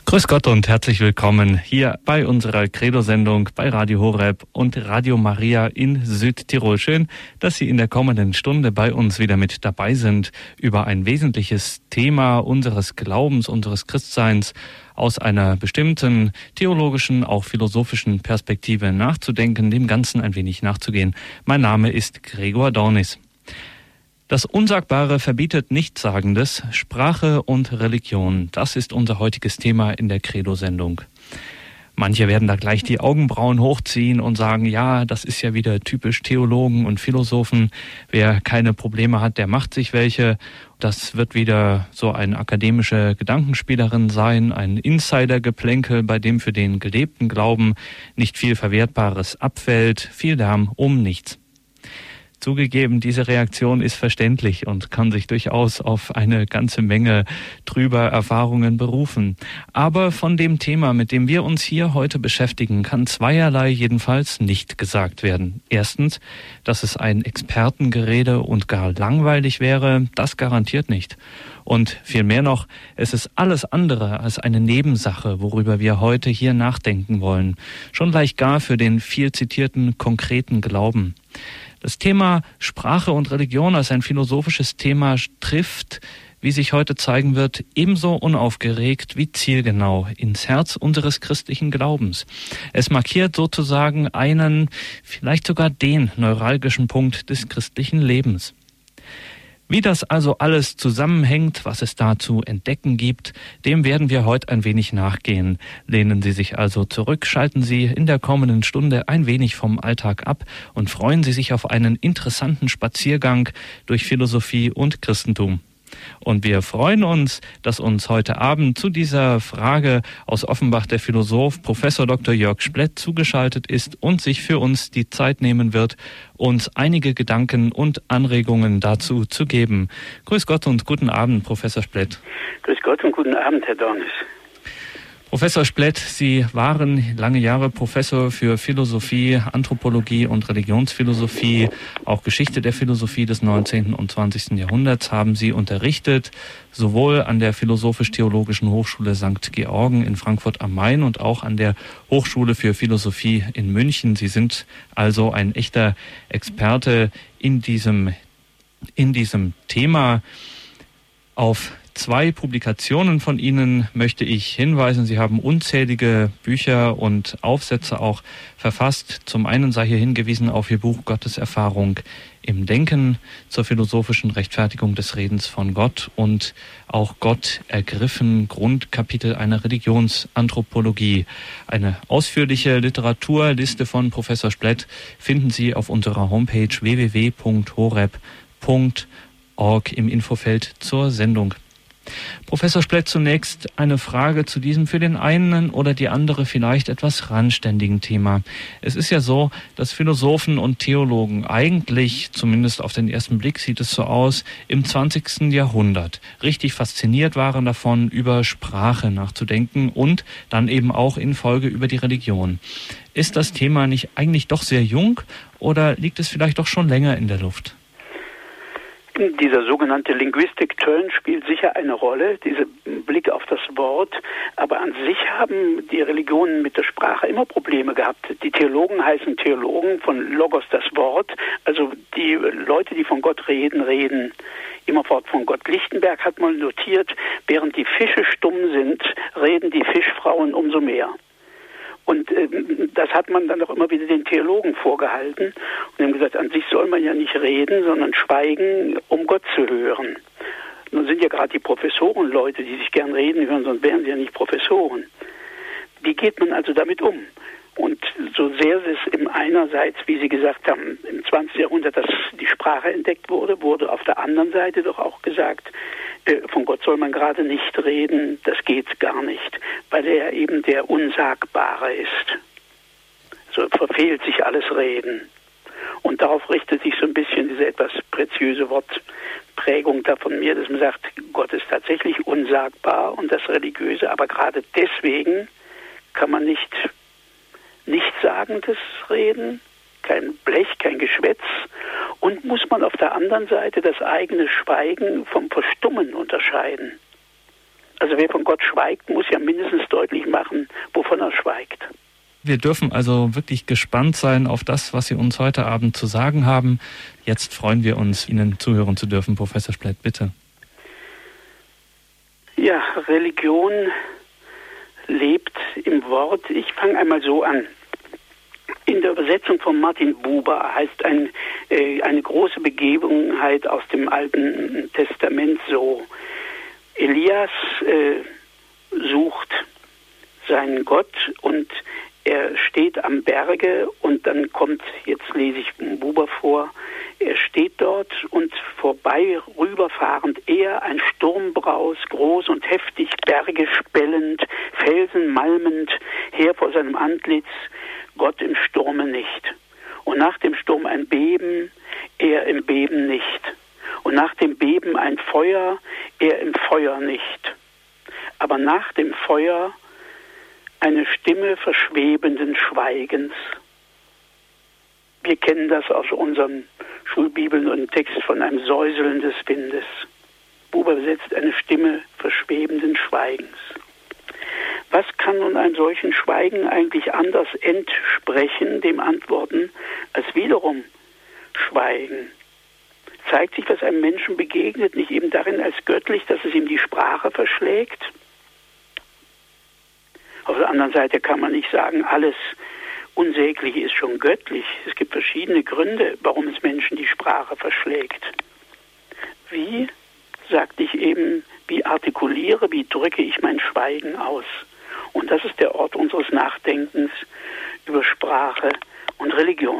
Grüß Gott und herzlich willkommen hier bei unserer Credo-Sendung bei Radio Horeb und Radio Maria in Südtirol. Schön, dass Sie in der kommenden Stunde bei uns wieder mit dabei sind, über ein wesentliches Thema unseres Glaubens, unseres Christseins aus einer bestimmten theologischen, auch philosophischen Perspektive nachzudenken, dem Ganzen ein wenig nachzugehen. Mein Name ist Gregor Dornis. Das Unsagbare verbietet Nichtsagendes, Sprache und Religion. Das ist unser heutiges Thema in der Credo-Sendung. Manche werden da gleich die Augenbrauen hochziehen und sagen, ja, das ist ja wieder typisch Theologen und Philosophen. Wer keine Probleme hat, der macht sich welche. Das wird wieder so eine akademische Gedankenspielerin sein, ein Insidergeplänkel, bei dem für den gelebten Glauben nicht viel Verwertbares abfällt, viel Lärm um nichts. Zugegeben, diese Reaktion ist verständlich und kann sich durchaus auf eine ganze Menge trüber Erfahrungen berufen. Aber von dem Thema, mit dem wir uns hier heute beschäftigen, kann zweierlei jedenfalls nicht gesagt werden. Erstens, dass es ein Expertengerede und gar langweilig wäre, das garantiert nicht. Und vielmehr noch, es ist alles andere als eine Nebensache, worüber wir heute hier nachdenken wollen. Schon gleich gar für den viel zitierten konkreten Glauben. Das Thema Sprache und Religion als ein philosophisches Thema trifft, wie sich heute zeigen wird, ebenso unaufgeregt wie zielgenau ins Herz unseres christlichen Glaubens. Es markiert sozusagen einen, vielleicht sogar den neuralgischen Punkt des christlichen Lebens. Wie das also alles zusammenhängt, was es da zu entdecken gibt, dem werden wir heute ein wenig nachgehen. Lehnen Sie sich also zurück, schalten Sie in der kommenden Stunde ein wenig vom Alltag ab und freuen Sie sich auf einen interessanten Spaziergang durch Philosophie und Christentum. Und wir freuen uns, dass uns heute Abend zu dieser Frage aus Offenbach der Philosoph Professor Dr. Jörg Splett zugeschaltet ist und sich für uns die Zeit nehmen wird, uns einige Gedanken und Anregungen dazu zu geben. Grüß Gott und guten Abend, Professor Splett. Grüß Gott und guten Abend, Herr Dornis. Professor Splett, Sie waren lange Jahre Professor für Philosophie, Anthropologie und Religionsphilosophie, auch Geschichte der Philosophie des 19. und 20. Jahrhunderts haben Sie unterrichtet, sowohl an der Philosophisch-Theologischen Hochschule St. Georgen in Frankfurt am Main und auch an der Hochschule für Philosophie in München. Sie sind also ein echter Experte in diesem Thema. Auf 2 Publikationen von Ihnen möchte ich hinweisen. Sie haben unzählige Bücher und Aufsätze auch verfasst. Zum einen sei hier hingewiesen auf Ihr Buch Gotteserfahrung im Denken zur philosophischen Rechtfertigung des Redens von Gott und auch Gott ergriffen, Grundkapitel einer Religionsanthropologie. Eine ausführliche Literaturliste von Professor Splett finden Sie auf unserer Homepage www.horeb.org im Infofeld zur Sendung. Professor Splett, zunächst eine Frage zu diesem für den einen oder die andere vielleicht etwas randständigen Thema. Es ist ja so, dass Philosophen und Theologen eigentlich, zumindest auf den ersten Blick sieht es so aus, im 20. Jahrhundert richtig fasziniert waren davon, über Sprache nachzudenken und dann eben auch in Folge über die Religion. Ist das Thema nicht eigentlich doch sehr jung oder liegt es vielleicht doch schon länger in der Luft? Dieser sogenannte Linguistic-Turn spielt sicher eine Rolle, dieser Blick auf das Wort. Aber an sich haben die Religionen mit der Sprache immer Probleme gehabt. Die Theologen heißen Theologen, von Logos das Wort. Also die Leute, die von Gott reden, reden immerfort von Gott. Lichtenberg hat mal notiert, während die Fische stumm sind, reden die Fischfrauen umso mehr. Und das hat man dann auch immer wieder den Theologen vorgehalten und haben gesagt, an sich soll man ja nicht reden, sondern schweigen, um Gott zu hören. Nun sind ja gerade die Professoren Leute, die sich gern reden hören, sonst wären sie ja nicht Professoren. Wie geht man also damit um? Und so sehr es einerseits, wie Sie gesagt haben, im 20. Jahrhundert, dass die Sprache entdeckt wurde, wurde auf der anderen Seite doch auch gesagt, von Gott soll man gerade nicht reden, das geht gar nicht, weil er eben der Unsagbare ist. So verfehlt sich alles Reden. Und darauf richtet sich so ein bisschen diese etwas preziöse Wortprägung da von mir, dass man sagt, Gott ist tatsächlich unsagbar und das Religiöse, aber gerade deswegen kann man nicht Nichtssagendes reden, kein Blech, kein Geschwätz, und muss man auf der anderen Seite das eigene Schweigen vom Verstummen unterscheiden. Also wer von Gott schweigt, muss ja mindestens deutlich machen, wovon er schweigt. Wir dürfen also wirklich gespannt sein auf das, was Sie uns heute Abend zu sagen haben. Jetzt freuen wir uns, Ihnen zuhören zu dürfen. Professor Splett, bitte. Ja, Religion lebt im Wort. Ich fange einmal so an. In der Übersetzung von Martin Buber heißt eine große Begebenheit aus dem Alten Testament so: Elias sucht seinen Gott und er steht am Berge und dann kommt, jetzt lese ich Buber vor, er steht dort und vorbei rüberfahrend er, ein Sturmbraus, groß und heftig, Berge spellend, Felsen malmend, her vor seinem Antlitz, Gott im Sturme nicht. Und nach dem Sturm ein Beben, er im Beben nicht. Und nach dem Beben ein Feuer, er im Feuer nicht. Aber nach dem Feuer eine Stimme verschwebenden Schweigens. Wir kennen das aus unseren Schulbibeln und Text von einem Säuseln des Windes. Buber übersetzt eine Stimme verschwebenden Schweigens. Was kann nun einem solchen Schweigen eigentlich anders entsprechen, dem Antworten, als wiederum Schweigen? Zeigt sich, was einem Menschen begegnet, nicht eben darin als göttlich, dass es ihm die Sprache verschlägt? Auf der anderen Seite kann man nicht sagen, alles Unsägliche ist schon göttlich. Es gibt verschiedene Gründe, warum es Menschen die Sprache verschlägt. Wie, sagte ich eben, wie artikuliere, wie drücke ich mein Schweigen aus? Und das ist der Ort unseres Nachdenkens über Sprache und Religion.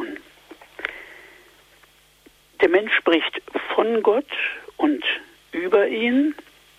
Der Mensch spricht von Gott und über ihn.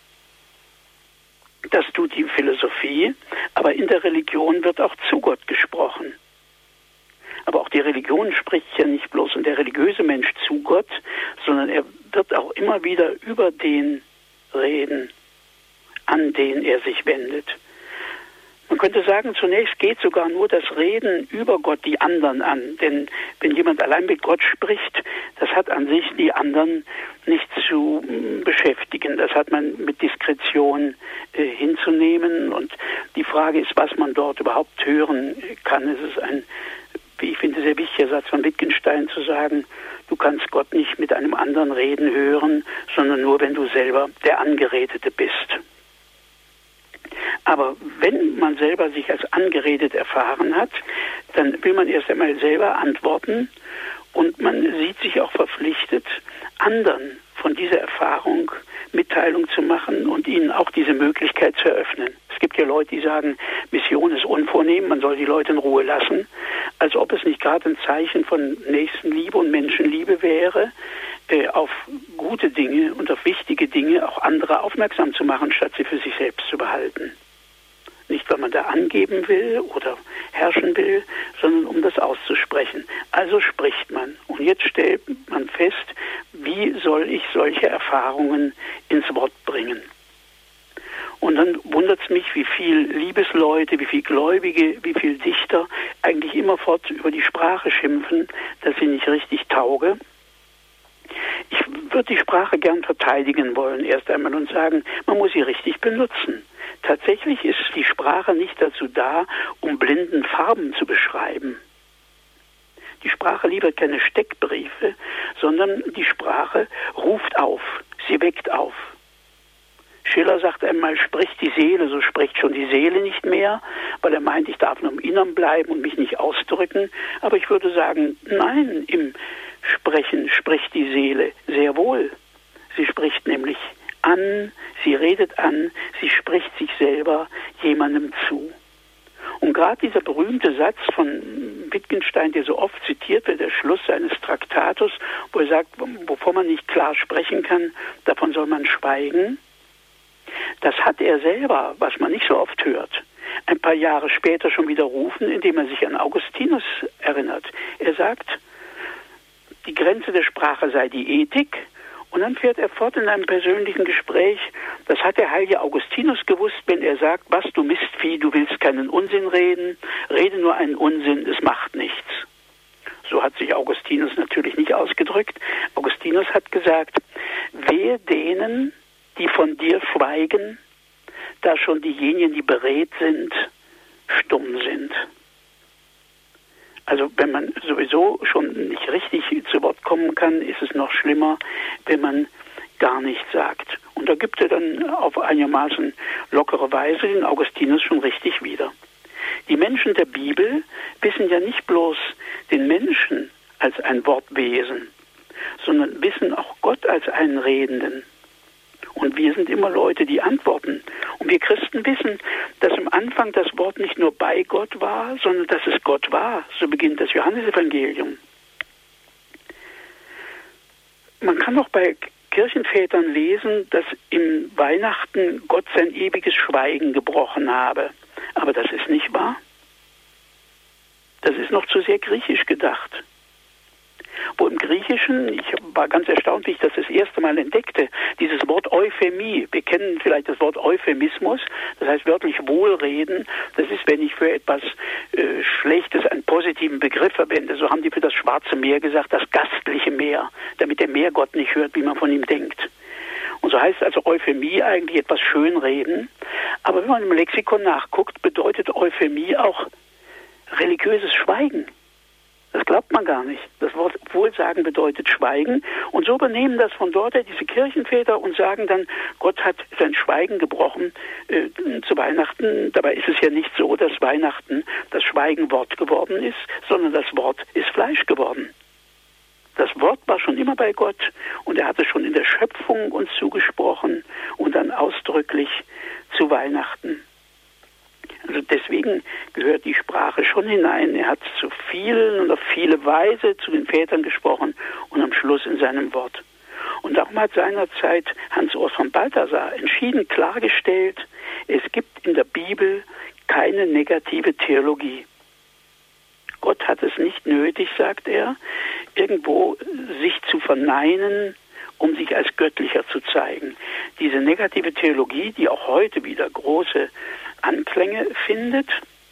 Das tut die Philosophie, aber in der Religion wird auch zu Gott gesprochen. Aber auch die Religion spricht ja nicht bloß und der religiöse Mensch zu Gott, sondern er wird auch immer wieder über den reden, an den er sich wendet. Man könnte sagen, zunächst geht sogar nur das Reden über Gott die anderen an. Denn wenn jemand allein mit Gott spricht, das hat an sich die anderen nicht zu beschäftigen. Das hat man mit Diskretion hinzunehmen. Und die Frage ist, was man dort überhaupt hören kann. Es ist ein, wie ich finde, sehr wichtiger Satz von Wittgenstein zu sagen, du kannst Gott nicht mit einem anderen reden hören, sondern nur, wenn du selber der Angeredete bist. Aber wenn man selber sich als angeredet erfahren hat, dann will man erst einmal selber antworten und man sieht sich auch verpflichtet, anderen von dieser Erfahrung Mitteilung zu machen und ihnen auch diese Möglichkeit zu eröffnen. Es gibt ja Leute, die sagen, Mission ist unvornehm, man soll die Leute in Ruhe lassen, als ob es nicht gerade ein Zeichen von Nächstenliebe und Menschenliebe wäre, auf gute Dinge und auf wichtige Dinge auch andere aufmerksam zu machen, statt sie für sich selbst zu behalten. Nicht, weil man da angeben will oder herrschen will, sondern um das auszusprechen. Also spricht man. Und jetzt stellt man fest, wie soll ich solche Erfahrungen ins Wort bringen? Und dann wundert es mich, wie viel Liebesleute, wie viel Gläubige, wie viel Dichter eigentlich immerfort über die Sprache schimpfen, dass sie nicht richtig tauge. Ich würde die Sprache gern verteidigen wollen, erst einmal, und sagen, man muss sie richtig benutzen. Tatsächlich ist die Sprache nicht dazu da, um blinden Farben zu beschreiben. Die Sprache liefert keine Steckbriefe, sondern die Sprache ruft auf, sie weckt auf. Schiller sagt einmal, spricht die Seele, so spricht schon die Seele nicht mehr, weil er meint, ich darf nur im Innern bleiben und mich nicht ausdrücken. Aber ich würde sagen, nein, im Sprechen spricht die Seele sehr wohl. Sie spricht nämlich an, sie redet an, sie spricht sich selber jemandem zu. Und gerade dieser berühmte Satz von Wittgenstein, der so oft zitiert wird, der Schluss seines Traktatus, wo er sagt, wovon man nicht klar sprechen kann, davon soll man schweigen, das hat er selber, was man nicht so oft hört, ein paar Jahre später schon widerrufen, indem er sich an Augustinus erinnert. Er sagt, die Grenze der Sprache sei die Ethik. Und dann fährt er fort in einem persönlichen Gespräch, das hat der heilige Augustinus gewusst, wenn er sagt, was du Mistvieh, du willst keinen Unsinn reden, rede nur einen Unsinn, es macht nichts. So hat sich Augustinus natürlich nicht ausgedrückt. Augustinus hat gesagt, wehe denen, die von dir schweigen, da schon diejenigen, die beredt sind, stumm sind. Also wenn man sowieso schon nicht richtig zu Wort kommen kann, ist es noch schlimmer, wenn man gar nichts sagt. Und da gibt er dann auf einigermaßen lockere Weise den Augustinus schon richtig wieder. Die Menschen der Bibel wissen ja nicht bloß den Menschen als ein Wortwesen, sondern wissen auch Gott als einen Redenden. Und wir sind immer Leute, die antworten. Und wir Christen wissen, dass am Anfang das Wort nicht nur bei Gott war, sondern dass es Gott war. So beginnt das Johannesevangelium. Man kann auch bei Kirchenvätern lesen, dass im Weihnachten Gott sein ewiges Schweigen gebrochen habe. Aber das ist nicht wahr. Das ist noch zu sehr griechisch gedacht. Wo im Griechischen, ich war ganz erstaunt, wie ich das erste Mal entdeckte, dieses Wort Euphemie. Wir kennen vielleicht das Wort Euphemismus, das heißt wörtlich Wohlreden. Das ist, wenn ich für etwas Schlechtes einen positiven Begriff verwende. So haben die für das Schwarze Meer gesagt, das gastliche Meer, damit der Meergott nicht hört, wie man von ihm denkt. Und so heißt also Euphemie eigentlich etwas Schönreden. Aber wenn man im Lexikon nachguckt, bedeutet Euphemie auch religiöses Schweigen. Das glaubt man gar nicht. Das Wort Wohlsagen bedeutet Schweigen. Und so übernehmen das von dort diese Kirchenväter und sagen dann, Gott hat sein Schweigen gebrochen zu Weihnachten. Dabei ist es ja nicht so, dass Weihnachten das Schweigenwort geworden ist, sondern das Wort ist Fleisch geworden. Das Wort war schon immer bei Gott und er hatte schon in der Schöpfung uns zugesprochen und dann ausdrücklich zu Weihnachten. Also deswegen gehört die Sprache schon hinein. Er hat zu vielen und auf viele Weise zu den Vätern gesprochen und am Schluss in seinem Wort. Und darum hat seinerzeit Hans Urs von Balthasar entschieden klargestellt, es gibt in der Bibel keine negative Theologie. Gott hat es nicht nötig, sagt er, irgendwo sich zu verneinen, um sich als göttlicher zu zeigen. Diese negative Theologie, die auch heute wieder große Anklänge findet,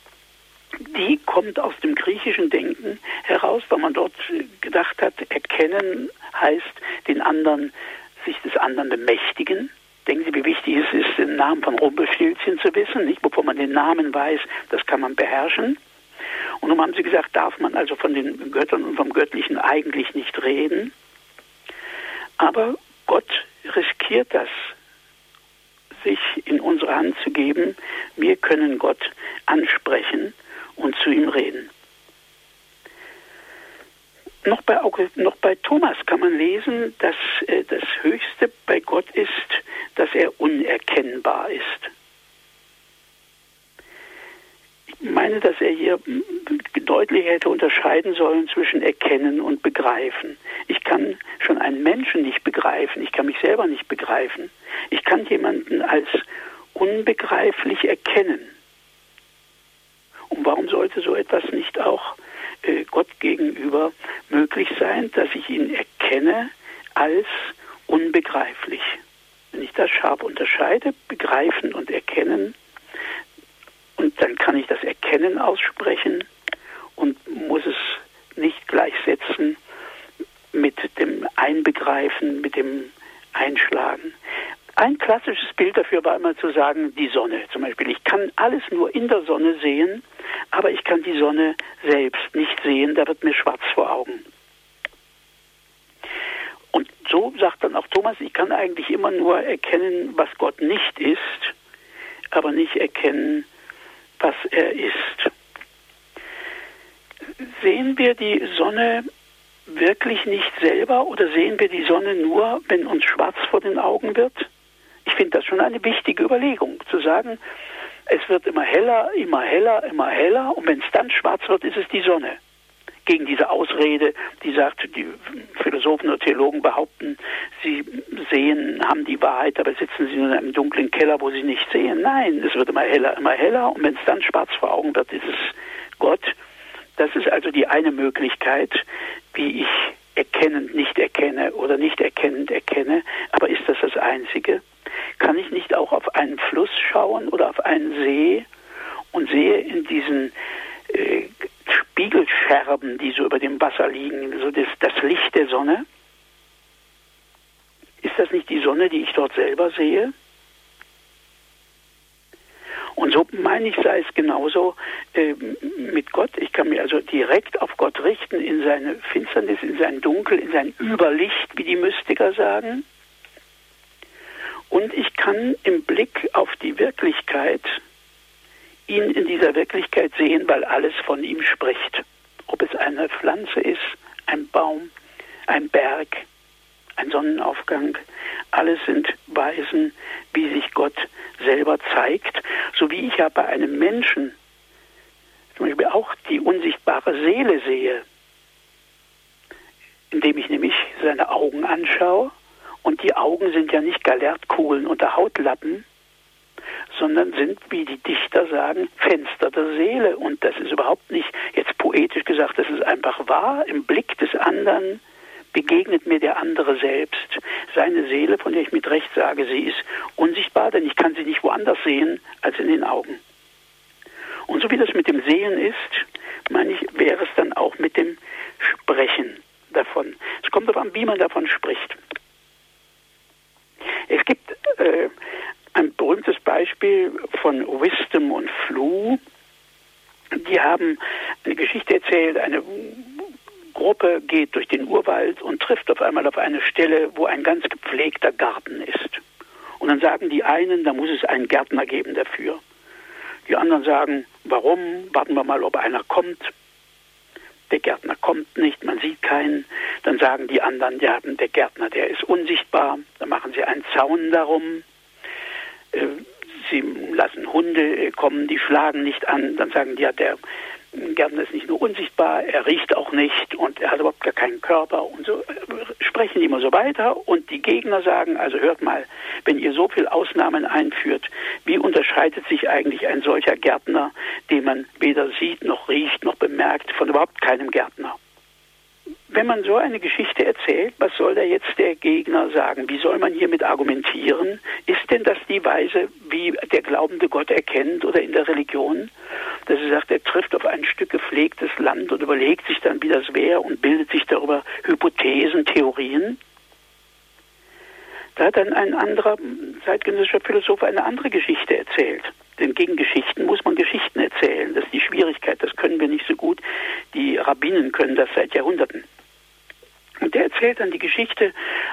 die kommt aus dem griechischen Denken heraus, weil man dort gedacht hat, erkennen heißt den anderen, sich des anderen bemächtigen. Denken Sie, wie wichtig es ist, den Namen von Rumpelstilzchen zu wissen, nicht? Bevor man den Namen weiß, das kann man beherrschen. Und nun haben sie gesagt, darf man also von den Göttern und vom Göttlichen eigentlich nicht reden. Aber Gott riskiert das, sich in unsere Hand zu geben. Wir können Gott ansprechen und zu ihm reden. Noch bei Thomas kann man lesen, dass das Höchste bei Gott ist, dass er unerkennbar ist. Ich meine, dass er hier deutlich hätte unterscheiden sollen zwischen Erkennen und Begreifen. Ich kann schon einen Menschen nicht begreifen, ich kann mich selber nicht begreifen. Ich kann jemanden als unbegreiflich erkennen. Und warum sollte so etwas nicht auch Gott gegenüber möglich sein, dass ich ihn erkenne als unbegreiflich? Wenn ich das scharf unterscheide, begreifen und erkennen, und dann kann ich das Erkennen aussprechen und muss es nicht gleichsetzen mit dem Einbegreifen, mit dem Einschlagen. Ein klassisches Bild dafür war immer zu sagen, die Sonne zum Beispiel. Ich kann alles nur in der Sonne sehen, aber ich kann die Sonne selbst nicht sehen, da wird mir schwarz vor Augen. Und so sagt dann auch Thomas, ich kann eigentlich immer nur erkennen, was Gott nicht ist, aber nicht erkennen, was er ist. Sehen wir die Sonne wirklich nicht selber oder sehen wir die Sonne nur, wenn uns schwarz vor den Augen wird? Ich finde das schon eine wichtige Überlegung, zu sagen, es wird immer heller, immer heller, immer heller und wenn es dann schwarz wird, ist es die Sonne. Gegen diese Ausrede, die sagt, die Philosophen oder Theologen behaupten, sie sehen, haben die Wahrheit, aber sitzen sie nur in einem dunklen Keller, wo sie nicht sehen. Nein, es wird immer heller und wenn es dann schwarz vor Augen wird, ist es Gott. Das ist also die eine Möglichkeit, wie ich erkennend nicht erkenne oder nicht erkennend erkenne. Aber ist das das Einzige? Kann ich nicht auch auf einen Fluss schauen oder auf einen See und sehe in diesen Spiegelscherben, die so über dem Wasser liegen, so das Licht der Sonne? Ist das nicht die Sonne, die ich dort selber sehe? Und so meine ich, sei es genauso mit Gott. Ich kann mich also direkt auf Gott richten, in seine Finsternis, in sein Dunkel, in sein Überlicht, wie die Mystiker sagen. Und ich kann im Blick auf die Wirklichkeit ihn in dieser Wirklichkeit sehen, weil alles von ihm spricht. Ob es eine Pflanze ist, ein Baum, ein Berg, ein Sonnenaufgang, alles sind Weisen, wie sich Gott selber zeigt, so wie ich ja bei einem Menschen zum Beispiel auch die unsichtbare Seele sehe, indem ich nämlich seine Augen anschaue, und die Augen sind ja nicht Galertkugeln unter Hautlappen, sondern sind, wie die Dichter sagen, Fenster der Seele. Und das ist überhaupt nicht, jetzt poetisch gesagt, das ist einfach wahr. Im Blick des anderen begegnet mir der andere selbst. Seine Seele, von der ich mit Recht sage, sie ist unsichtbar, denn ich kann sie nicht woanders sehen als in den Augen. Und so wie das mit dem Sehen ist, meine ich, wäre es dann auch mit dem Sprechen davon. Es kommt darauf an, wie man davon spricht. Es gibt ein berühmtes Beispiel von Wisdom und Flu. Die haben eine Geschichte erzählt, eine Gruppe geht durch den Urwald und trifft auf einmal auf eine Stelle, wo ein ganz gepflegter Garten ist. Und dann sagen die einen, da muss es einen Gärtner geben dafür. Die anderen sagen, warum? Warten wir mal, ob einer kommt. Der Gärtner kommt nicht, man sieht keinen. Dann sagen die anderen, ja, der Gärtner, der ist unsichtbar. Dann machen sie einen Zaun darum. Sie lassen Hunde kommen, die schlagen nicht an. Dann sagen die, ja, der Gärtner ist nicht nur unsichtbar, er riecht auch nicht und er hat überhaupt gar keinen Körper. Und so sprechen die immer so weiter. Und die Gegner sagen, also hört mal, wenn ihr so viele Ausnahmen einführt, wie unterscheidet sich eigentlich ein solcher Gärtner, den man weder sieht, noch riecht, noch bemerkt, von überhaupt keinem Gärtner? Wenn man so eine Geschichte erzählt, was soll da jetzt der Gegner sagen? Wie soll man hiermit argumentieren? Ist denn das die Weise, wie der glaubende Gott erkennt oder in der Religion? Dass er sagt, er trifft auf ein Stück gepflegtes Land und überlegt sich dann, wie das wäre und bildet sich darüber Hypothesen, Theorien? Da hat dann ein anderer zeitgenössischer Philosoph eine andere Geschichte erzählt. Denn gegen Geschichten muss man Geschichten erzählen. Das ist die Schwierigkeit, das können wir nicht so gut. Die Rabbinen können das seit Jahrhunderten. Und der erzählt dann die Geschichte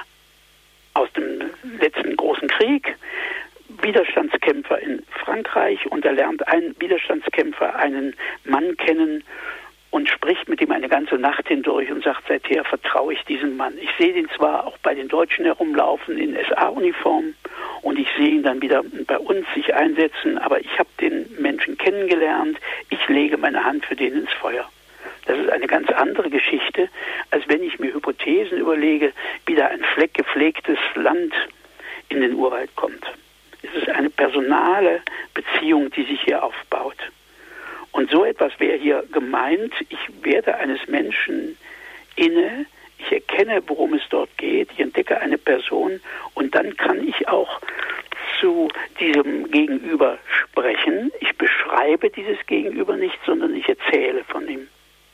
aus dem letzten großen Krieg, Widerstandskämpfer in Frankreich, und da lernt ein Widerstandskämpfer einen Mann kennen und spricht mit ihm eine ganze Nacht hindurch und sagt, seither vertraue ich diesem Mann. Ich sehe ihn zwar auch bei den Deutschen herumlaufen in SA-Uniform und ich sehe ihn dann wieder bei uns sich einsetzen, aber ich habe den Menschen kennengelernt, ich lege meine Hand für den ins Feuer. Das ist eine ganz andere Geschichte, als wenn ich mir Hypothesen überlege, wie da ein gepflegtes Land in den Urwald kommt. Es ist eine personale Beziehung, die sich hier aufbaut. Und so etwas wäre hier gemeint, ich werde eines Menschen inne, ich erkenne, worum es dort geht, ich entdecke eine Person und dann kann ich auch zu diesem Gegenüber sprechen. Ich beschreibe dieses Gegenüber nicht, sondern ich erzähle von ihm.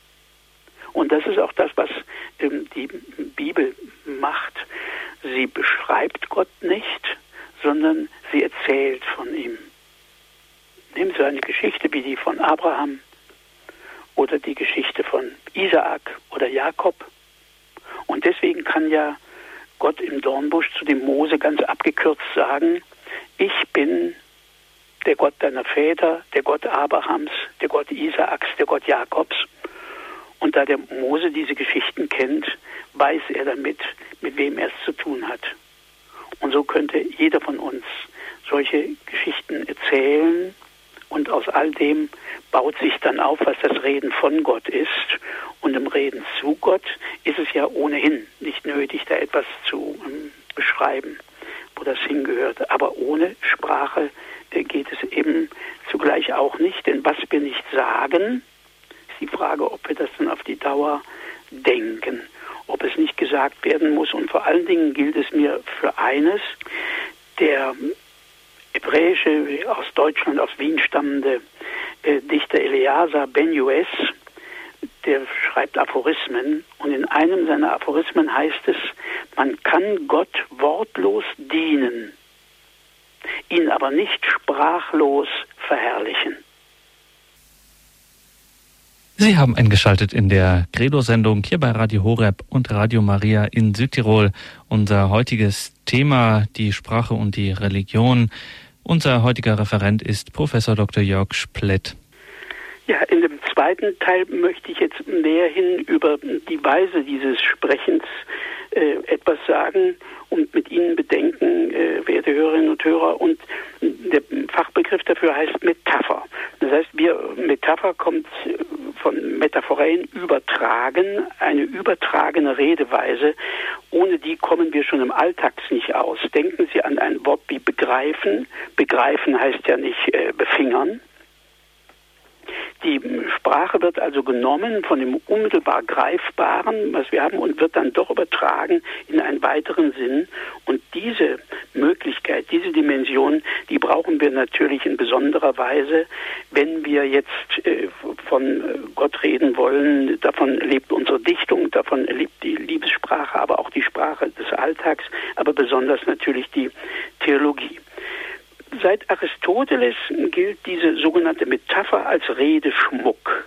Und das ist auch das, was die Bibel macht. Sie beschreibt Gott nicht, sondern sie erzählt von ihm. Nehmen Sie eine Geschichte wie die von Abraham oder die Geschichte von Isaak oder Jakob. Und deswegen kann ja Gott im Dornbusch zu dem Mose ganz abgekürzt sagen, ich bin der Gott deiner Väter, der Gott Abrahams, der Gott Isaaks, der Gott Jakobs. Und da der Mose diese Geschichten kennt, weiß er damit, mit wem er es zu tun hat. Und so könnte jeder von uns solche Geschichten erzählen. Und aus all dem baut sich dann auf, was das Reden von Gott ist. Und im Reden zu Gott ist es ja ohnehin nicht nötig, da etwas zu beschreiben, wo das hingehört. Aber ohne Sprache geht es eben zugleich auch nicht. Denn was wir nicht sagen, ist die Frage, ob wir das dann auf die Dauer denken. Ob es nicht gesagt werden muss. Und vor allen Dingen gilt es mir für eines, der hebräische, aus Deutschland, aus Wien stammende Dichter Eleazar Ben-Yues, der schreibt Aphorismen und in einem seiner Aphorismen heißt es, man kann Gott wortlos dienen, ihn aber nicht sprachlos verherrlichen. Sie haben eingeschaltet in der Credo-Sendung hier bei Radio Horeb und Radio Maria in Südtirol. Unser heutiges Thema, die Sprache und die Religion. Unser heutiger Referent ist Professor Dr. Jörg Splett. Ja, in dem zweiten Teil möchte ich jetzt näherhin über die Weise dieses Sprechens etwas sagen und mit Ihnen bedenken, werte Hörerinnen und Hörer. Und der Fachbegriff dafür heißt Metapher. Das heißt, Metapher kommt von Metaphorein übertragen, eine übertragene Redeweise. Ohne die kommen wir schon im Alltags nicht aus. Denken Sie an ein Wort wie begreifen. Begreifen heißt ja nicht befingern. Die Sprache wird also genommen von dem unmittelbar Greifbaren, was wir haben, und wird dann doch übertragen in einen weiteren Sinn. Und diese Möglichkeit, diese Dimension, die brauchen wir natürlich in besonderer Weise, wenn wir jetzt von Gott reden wollen. Davon lebt unsere Dichtung, davon lebt die Liebessprache, aber auch die Sprache des Alltags, aber besonders natürlich die Theologie. Seit Aristoteles gilt diese sogenannte Metapher als Redeschmuck.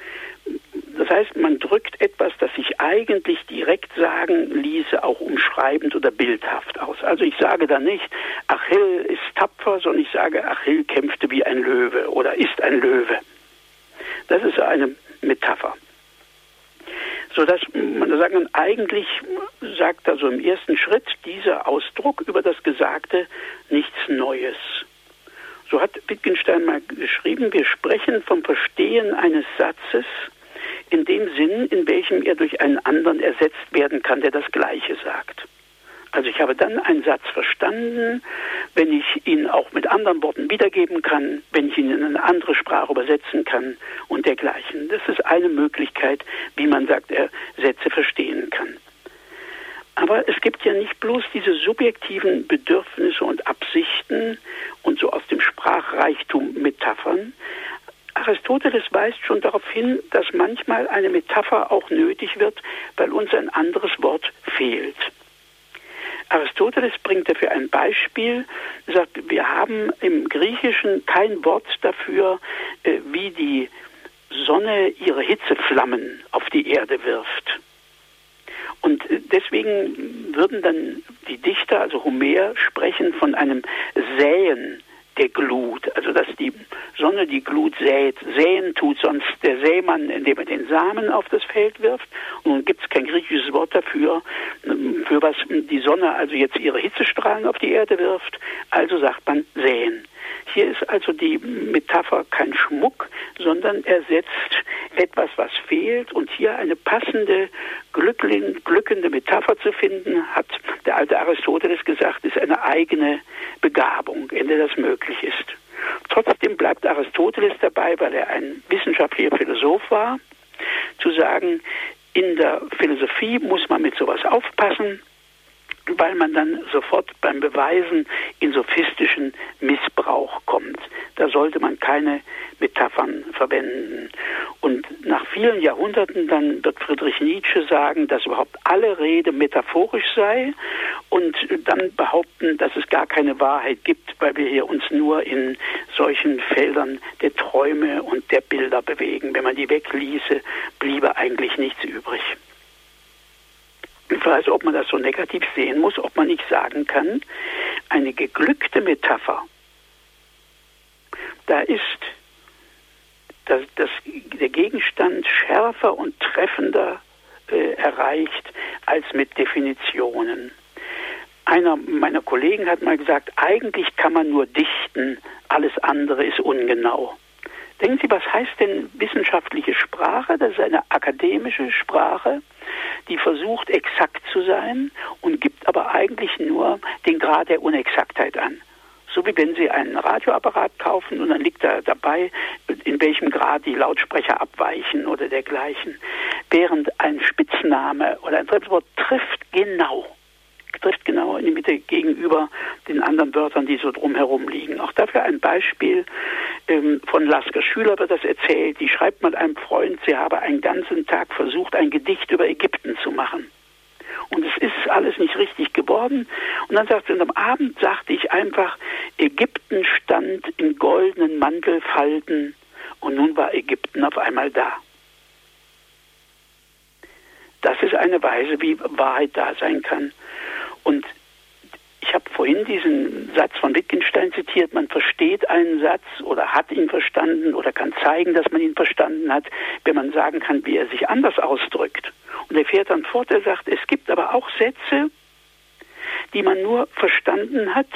Das heißt, man drückt etwas, das sich eigentlich direkt sagen ließe, auch umschreibend oder bildhaft aus. Also ich sage da nicht, Achill ist tapfer, sondern ich sage, Achill kämpfte wie ein Löwe oder ist ein Löwe. Das ist eine Metapher. Sodass man sagen kann, eigentlich sagt also im ersten Schritt dieser Ausdruck über das Gesagte nichts Neues. So hat Wittgenstein mal geschrieben, wir sprechen vom Verstehen eines Satzes in dem Sinn, in welchem er durch einen anderen ersetzt werden kann, der das Gleiche sagt. Also ich habe dann einen Satz verstanden, wenn ich ihn auch mit anderen Worten wiedergeben kann, wenn ich ihn in eine andere Sprache übersetzen kann und dergleichen. Das ist eine Möglichkeit, wie man sagt, er Sätze verstehen kann. Aber es gibt ja nicht bloß diese subjektiven Bedürfnisse und Absichten und so aus dem Sprachreichtum Metaphern. Aristoteles weist schon darauf hin, dass manchmal eine Metapher auch nötig wird, weil uns ein anderes Wort fehlt. Aristoteles bringt dafür ein Beispiel, sagt, wir haben im Griechischen kein Wort dafür, wie die Sonne ihre Hitzeflammen auf die Erde wirft. Und deswegen würden dann die Dichter, also Homer, sprechen von einem Säen der Glut, also dass die Sonne die Glut sät. Säen tut sonst der Sämann, indem er den Samen auf das Feld wirft. Und nun gibt es kein griechisches Wort dafür, für was die Sonne also jetzt ihre Hitzestrahlen auf die Erde wirft. Also sagt man säen. Hier ist also die Metapher kein Schmuck, sondern ersetzt etwas, was fehlt. Und hier eine passende, glückende Metapher zu finden, hat der alte Aristoteles gesagt, ist eine eigene Begabung, in der das möglich ist. Trotzdem bleibt Aristoteles dabei, weil er ein wissenschaftlicher Philosoph war, zu sagen, in der Philosophie muss man mit sowas aufpassen, weil man dann sofort beim Beweisen in sophistischen Missbrauch kommt. Da sollte man keine Metaphern verwenden. Und nach vielen Jahrhunderten dann wird Friedrich Nietzsche sagen, dass überhaupt alle Rede metaphorisch sei und dann behaupten, dass es gar keine Wahrheit gibt, weil wir hier uns nur in solchen Feldern der Träume und der Bilder bewegen. Wenn man die wegließe, bliebe eigentlich nichts übrig. Ich weiß, ob man das so negativ sehen muss, ob man nicht sagen kann, eine geglückte Metapher, da ist der Gegenstand schärfer und treffender erreicht als mit Definitionen. Einer meiner Kollegen hat mal gesagt, eigentlich kann man nur dichten, alles andere ist ungenau. Denken Sie, was heißt denn wissenschaftliche Sprache? Das ist eine akademische Sprache, die versucht, exakt zu sein und gibt aber eigentlich nur den Grad der Unexaktheit an. So wie wenn Sie einen Radioapparat kaufen und dann liegt da dabei, in welchem Grad die Lautsprecher abweichen oder dergleichen. Während ein Spitzname oder ein Fremdwort trifft genau in die Mitte gegenüber den anderen Wörtern, die so drumherum liegen. Auch dafür ein Beispiel von Lasker Schüler wird das erzählt. Die schreibt mit einem Freund, sie habe einen ganzen Tag versucht, ein Gedicht über Ägypten zu machen. und es ist alles nicht richtig geworden. Und dann sagt sie, und am Abend sagte ich einfach, Ägypten stand in goldenen Mantelfalten und nun war Ägypten auf einmal da. Das ist eine Weise, wie Wahrheit da sein kann. Und ich habe vorhin diesen Satz von Wittgenstein zitiert, man versteht einen Satz oder hat ihn verstanden oder kann zeigen, dass man ihn verstanden hat, wenn man sagen kann, wie er sich anders ausdrückt. Und er fährt dann fort, er sagt, es gibt aber auch Sätze, die man nur verstanden hat,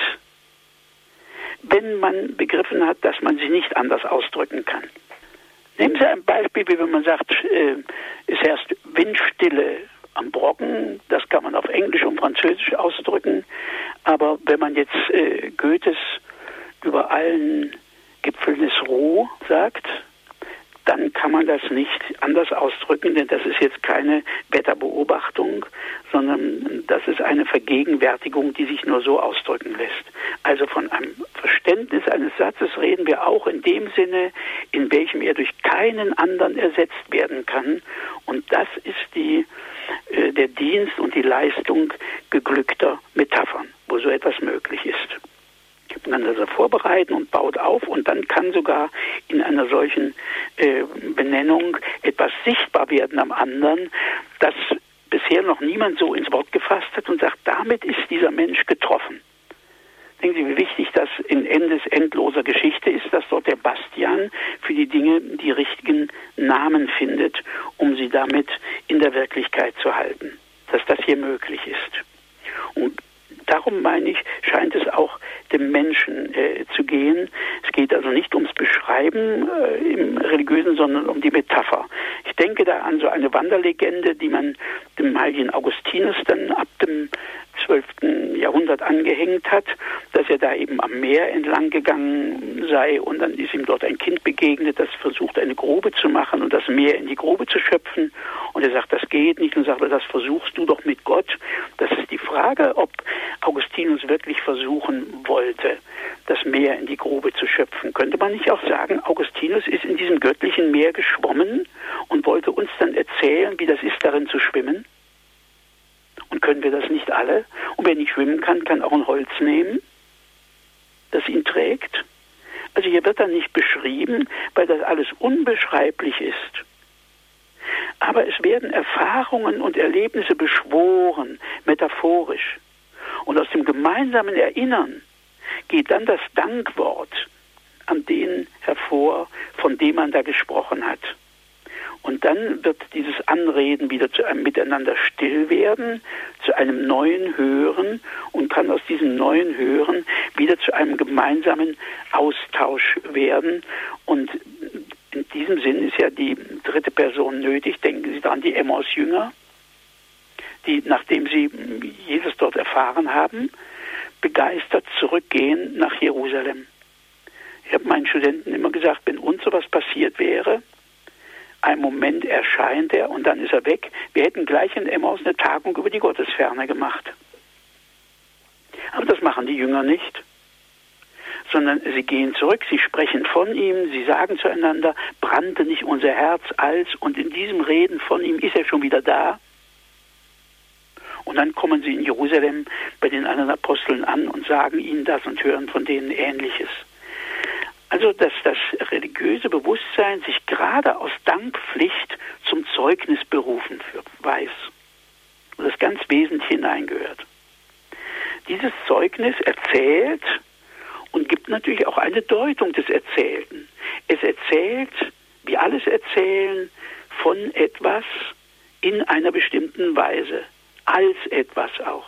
wenn man begriffen hat, dass man sie nicht anders ausdrücken kann. Nehmen Sie ein Beispiel, wie wenn man sagt, es herrscht Windstille am Brocken, das kann man auf Englisch und Französisch ausdrücken, aber wenn man jetzt Goethes über allen Gipfeln ist Ruhe sagt, dann kann man das nicht anders ausdrücken, denn das ist jetzt keine Wetterbeobachtung, sondern das ist eine Vergegenwärtigung, die sich nur so ausdrücken lässt. Also von einem Verständnis eines Satzes reden wir auch in dem Sinne, in welchem er durch keinen anderen ersetzt werden kann. Und das ist der Dienst und die Leistung geglückter Metaphern, wo so etwas möglich ist. Man kann das vorbereiten und baut auf und dann kann sogar in einer solchen Benennung etwas sichtbar werden am anderen, das bisher noch niemand so ins Wort gefasst hat und sagt, damit ist dieser Mensch getroffen. Denken Sie, wie wichtig das in Endes endloser Geschichte ist, dass dort der Bastian für die Dinge die richtigen Namen findet, um sie damit in der Wirklichkeit zu halten. Dass das hier möglich ist. Und darum, meine ich, scheint es auch dem Menschen zu gehen. Es geht also nicht ums Beschreiben im Religiösen, sondern um die Metapher. Ich denke da an so eine Wanderlegende, die man dem heiligen Augustinus dann ab dem 12. Jahrhundert angehängt hat, dass er da eben am Meer entlang gegangen sei und dann ist ihm dort ein Kind begegnet, das versucht, eine Grube zu machen und das Meer in die Grube zu schöpfen. Und er sagt, das geht nicht und sagt, das versuchst du doch mit Gott. Das ist die Frage, ob Augustinus wirklich versuchen wollte, das Meer in die Grube zu schöpfen. Könnte man nicht auch sagen, Augustinus ist in diesem göttlichen Meer geschwommen und wollte uns dann erzählen, wie das ist, darin zu schwimmen? Und können wir das nicht alle? Und wer nicht schwimmen kann, kann auch ein Holz nehmen, das ihn trägt. Also hier wird dann nicht beschrieben, weil das alles unbeschreiblich ist. Aber es werden Erfahrungen und Erlebnisse beschworen, metaphorisch. Und aus dem gemeinsamen Erinnern geht dann das Dankwort an den hervor, von dem man da gesprochen hat. Und dann wird dieses Anreden wieder zu einem Miteinander still werden, zu einem neuen Hören und kann aus diesem neuen Hören wieder zu einem gemeinsamen Austausch werden. Und in diesem Sinn ist ja die dritte Person nötig. Denken Sie daran, die Emmaus-Jünger, die, nachdem sie Jesus dort erfahren haben, begeistert zurückgehen nach Jerusalem. Ich habe meinen Studenten immer gesagt, wenn uns sowas passiert wäre, ein Moment erscheint er und dann ist er weg. Wir hätten gleich in Emmaus eine Tagung über die Gottesferne gemacht. Aber das machen die Jünger nicht, sondern sie gehen zurück, sie sprechen von ihm, sie sagen zueinander, brannte nicht unser Herz als, und in diesem Reden von ihm ist er schon wieder da. Und dann kommen sie in Jerusalem bei den anderen Aposteln an und sagen ihnen das und hören von denen Ähnliches. Also, dass das religiöse Bewusstsein sich gerade aus Dankpflicht zum Zeugnis berufen weiß und das ganz wesentlich hineingehört. Dieses Zeugnis erzählt und gibt natürlich auch eine Deutung des Erzählten. Es erzählt, wie alles Erzählen, von etwas in einer bestimmten Weise, als etwas auch.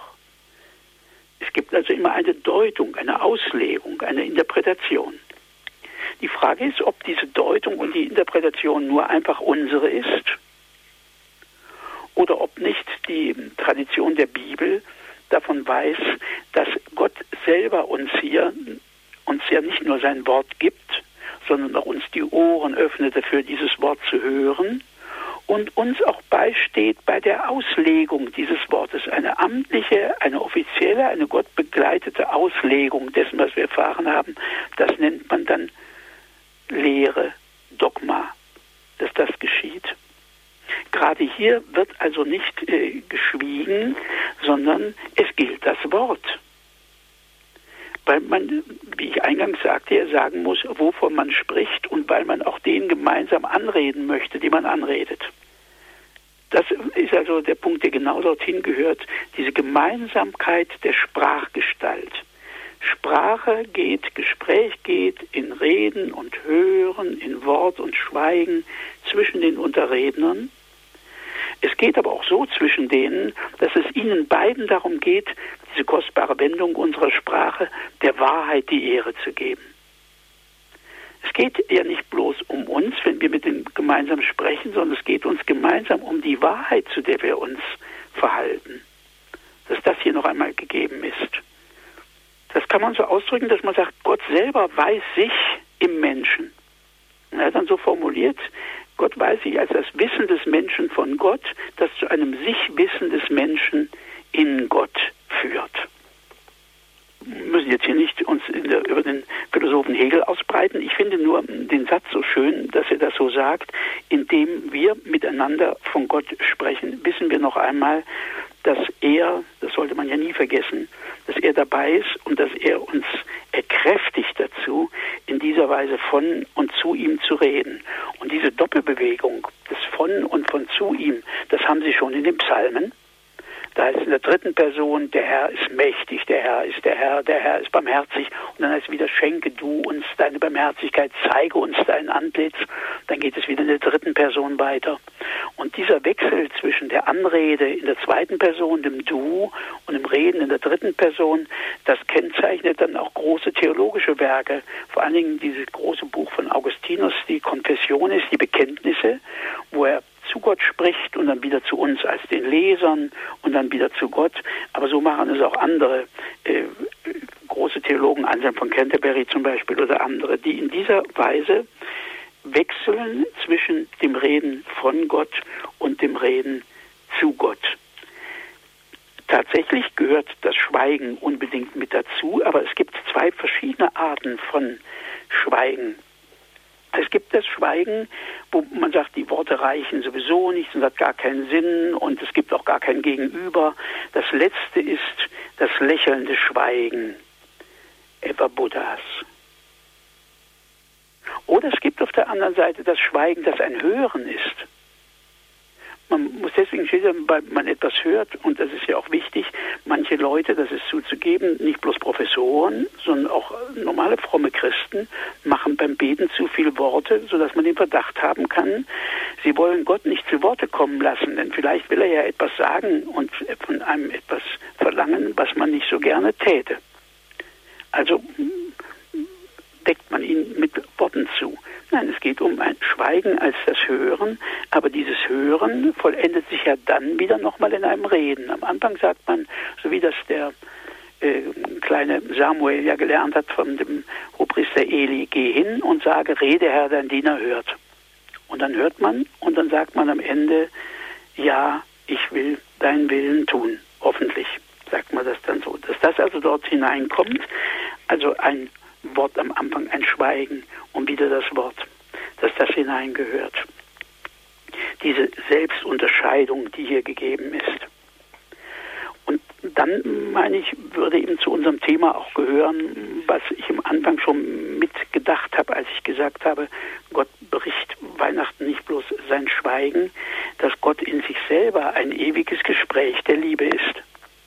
Es gibt also immer eine Deutung, eine Auslegung, eine Interpretation. Die Frage ist, ob diese Deutung und die Interpretation nur einfach unsere ist oder ob nicht die Tradition der Bibel davon weiß, dass Gott selber uns ja nicht nur sein Wort gibt, sondern auch uns die Ohren öffnete, für dieses Wort zu hören und uns auch beisteht bei der Auslegung dieses Wortes. Eine amtliche, eine offizielle, eine gottbegleitete Auslegung dessen, was wir erfahren haben, das nennt man dann Lehre, Dogma, dass das geschieht. gerade hier wird also nicht geschwiegen, sondern es gilt das Wort. Weil man, wie ich eingangs sagte, sagen muss, wovon man spricht und weil man auch den gemeinsam anreden möchte, die man anredet. Das ist also der Punkt, der genau dorthin gehört, diese Gemeinsamkeit der Sprachgestalt. Sprache geht, Gespräch geht in Reden und Hören, in Wort und Schweigen zwischen den Unterrednern. Es geht aber auch so zwischen denen, dass es ihnen beiden darum geht, diese kostbare Wendung unserer Sprache, der Wahrheit die Ehre zu geben. Es geht ja nicht bloß um uns, wenn wir mit denen gemeinsam sprechen, sondern es geht uns gemeinsam um die Wahrheit, zu der wir uns verhalten. Dass das hier noch einmal gegeben ist. Das kann man so ausdrücken, dass man sagt, Gott selber weiß sich im Menschen. Und er hat dann so formuliert, Gott weiß sich als das Wissen des Menschen von Gott, das zu einem Sich-Wissen des Menschen in Gott führt. Wir müssen jetzt hier nicht uns über den Philosophen Hegel ausbreiten. Ich finde nur den Satz so schön, dass er das so sagt, indem wir miteinander von Gott sprechen, wissen wir noch einmal, dass er, das sollte man ja nie vergessen, dass er dabei ist und dass er uns erkräftigt dazu, in dieser Weise von und zu ihm zu reden. Und diese Doppelbewegung des von und von zu ihm, das haben Sie schon in den Psalmen. Da heißt es in der dritten Person, der Herr ist mächtig, der Herr ist barmherzig. Und dann heißt es wieder, schenke du uns deine Barmherzigkeit, zeige uns dein Antlitz. Dann geht es wieder in der dritten Person weiter. Und dieser Wechsel zwischen der Anrede in der zweiten Person, dem Du, und dem Reden in der dritten Person, das kennzeichnet dann auch große theologische Werke. Vor allen Dingen dieses große Buch von Augustinus, die Confessiones, die Bekenntnisse, wo er zu Gott spricht und dann wieder zu uns als den Lesern und dann wieder zu Gott. Aber so machen es auch andere große Theologen, Anselm von Canterbury zum Beispiel oder andere, die in dieser Weise wechseln zwischen dem Reden von Gott und dem Reden zu Gott. Tatsächlich gehört das Schweigen unbedingt mit dazu, aber es gibt zwei verschiedene Arten von Schweigen. Es gibt das Schweigen, wo man sagt, die Worte reichen sowieso nicht und hat gar keinen Sinn und es gibt auch gar kein Gegenüber. Das letzte ist das lächelnde Schweigen, Eva Buddhas. Oder es gibt auf der anderen Seite das Schweigen, das ein Hören ist. Man muss deswegen schildern, weil man etwas hört, und das ist ja auch wichtig, manche Leute, das ist zuzugeben, nicht bloß Professoren, sondern auch normale fromme Christen, machen beim Beten zu viele Worte, sodass man den Verdacht haben kann, sie wollen Gott nicht zu Worte kommen lassen, denn vielleicht will er ja etwas sagen und von einem etwas verlangen, was man nicht so gerne täte. Also deckt man ihn mit Worten zu. Nein, es geht um ein Schweigen als das Hören, aber dieses Hören vollendet sich ja dann wieder nochmal in einem Reden. Am Anfang sagt man, so wie das der kleine Samuel ja gelernt hat von dem Hohepriester Eli, geh hin und sage, rede Herr, dein Diener hört. Und dann hört man und dann sagt man am Ende, ja, ich will deinen Willen tun, hoffentlich, sagt man das dann so. Dass das also dort hineinkommt, also ein Wort am Anfang, ein Schweigen und wieder das Wort, dass das hineingehört. Diese Selbstunterscheidung, die hier gegeben ist. Und dann, meine ich, würde eben zu unserem Thema auch gehören, was ich am Anfang schon mitgedacht habe, als ich gesagt habe, Gott bricht Weihnachten nicht bloß sein Schweigen, dass Gott in sich selber ein ewiges Gespräch der Liebe ist.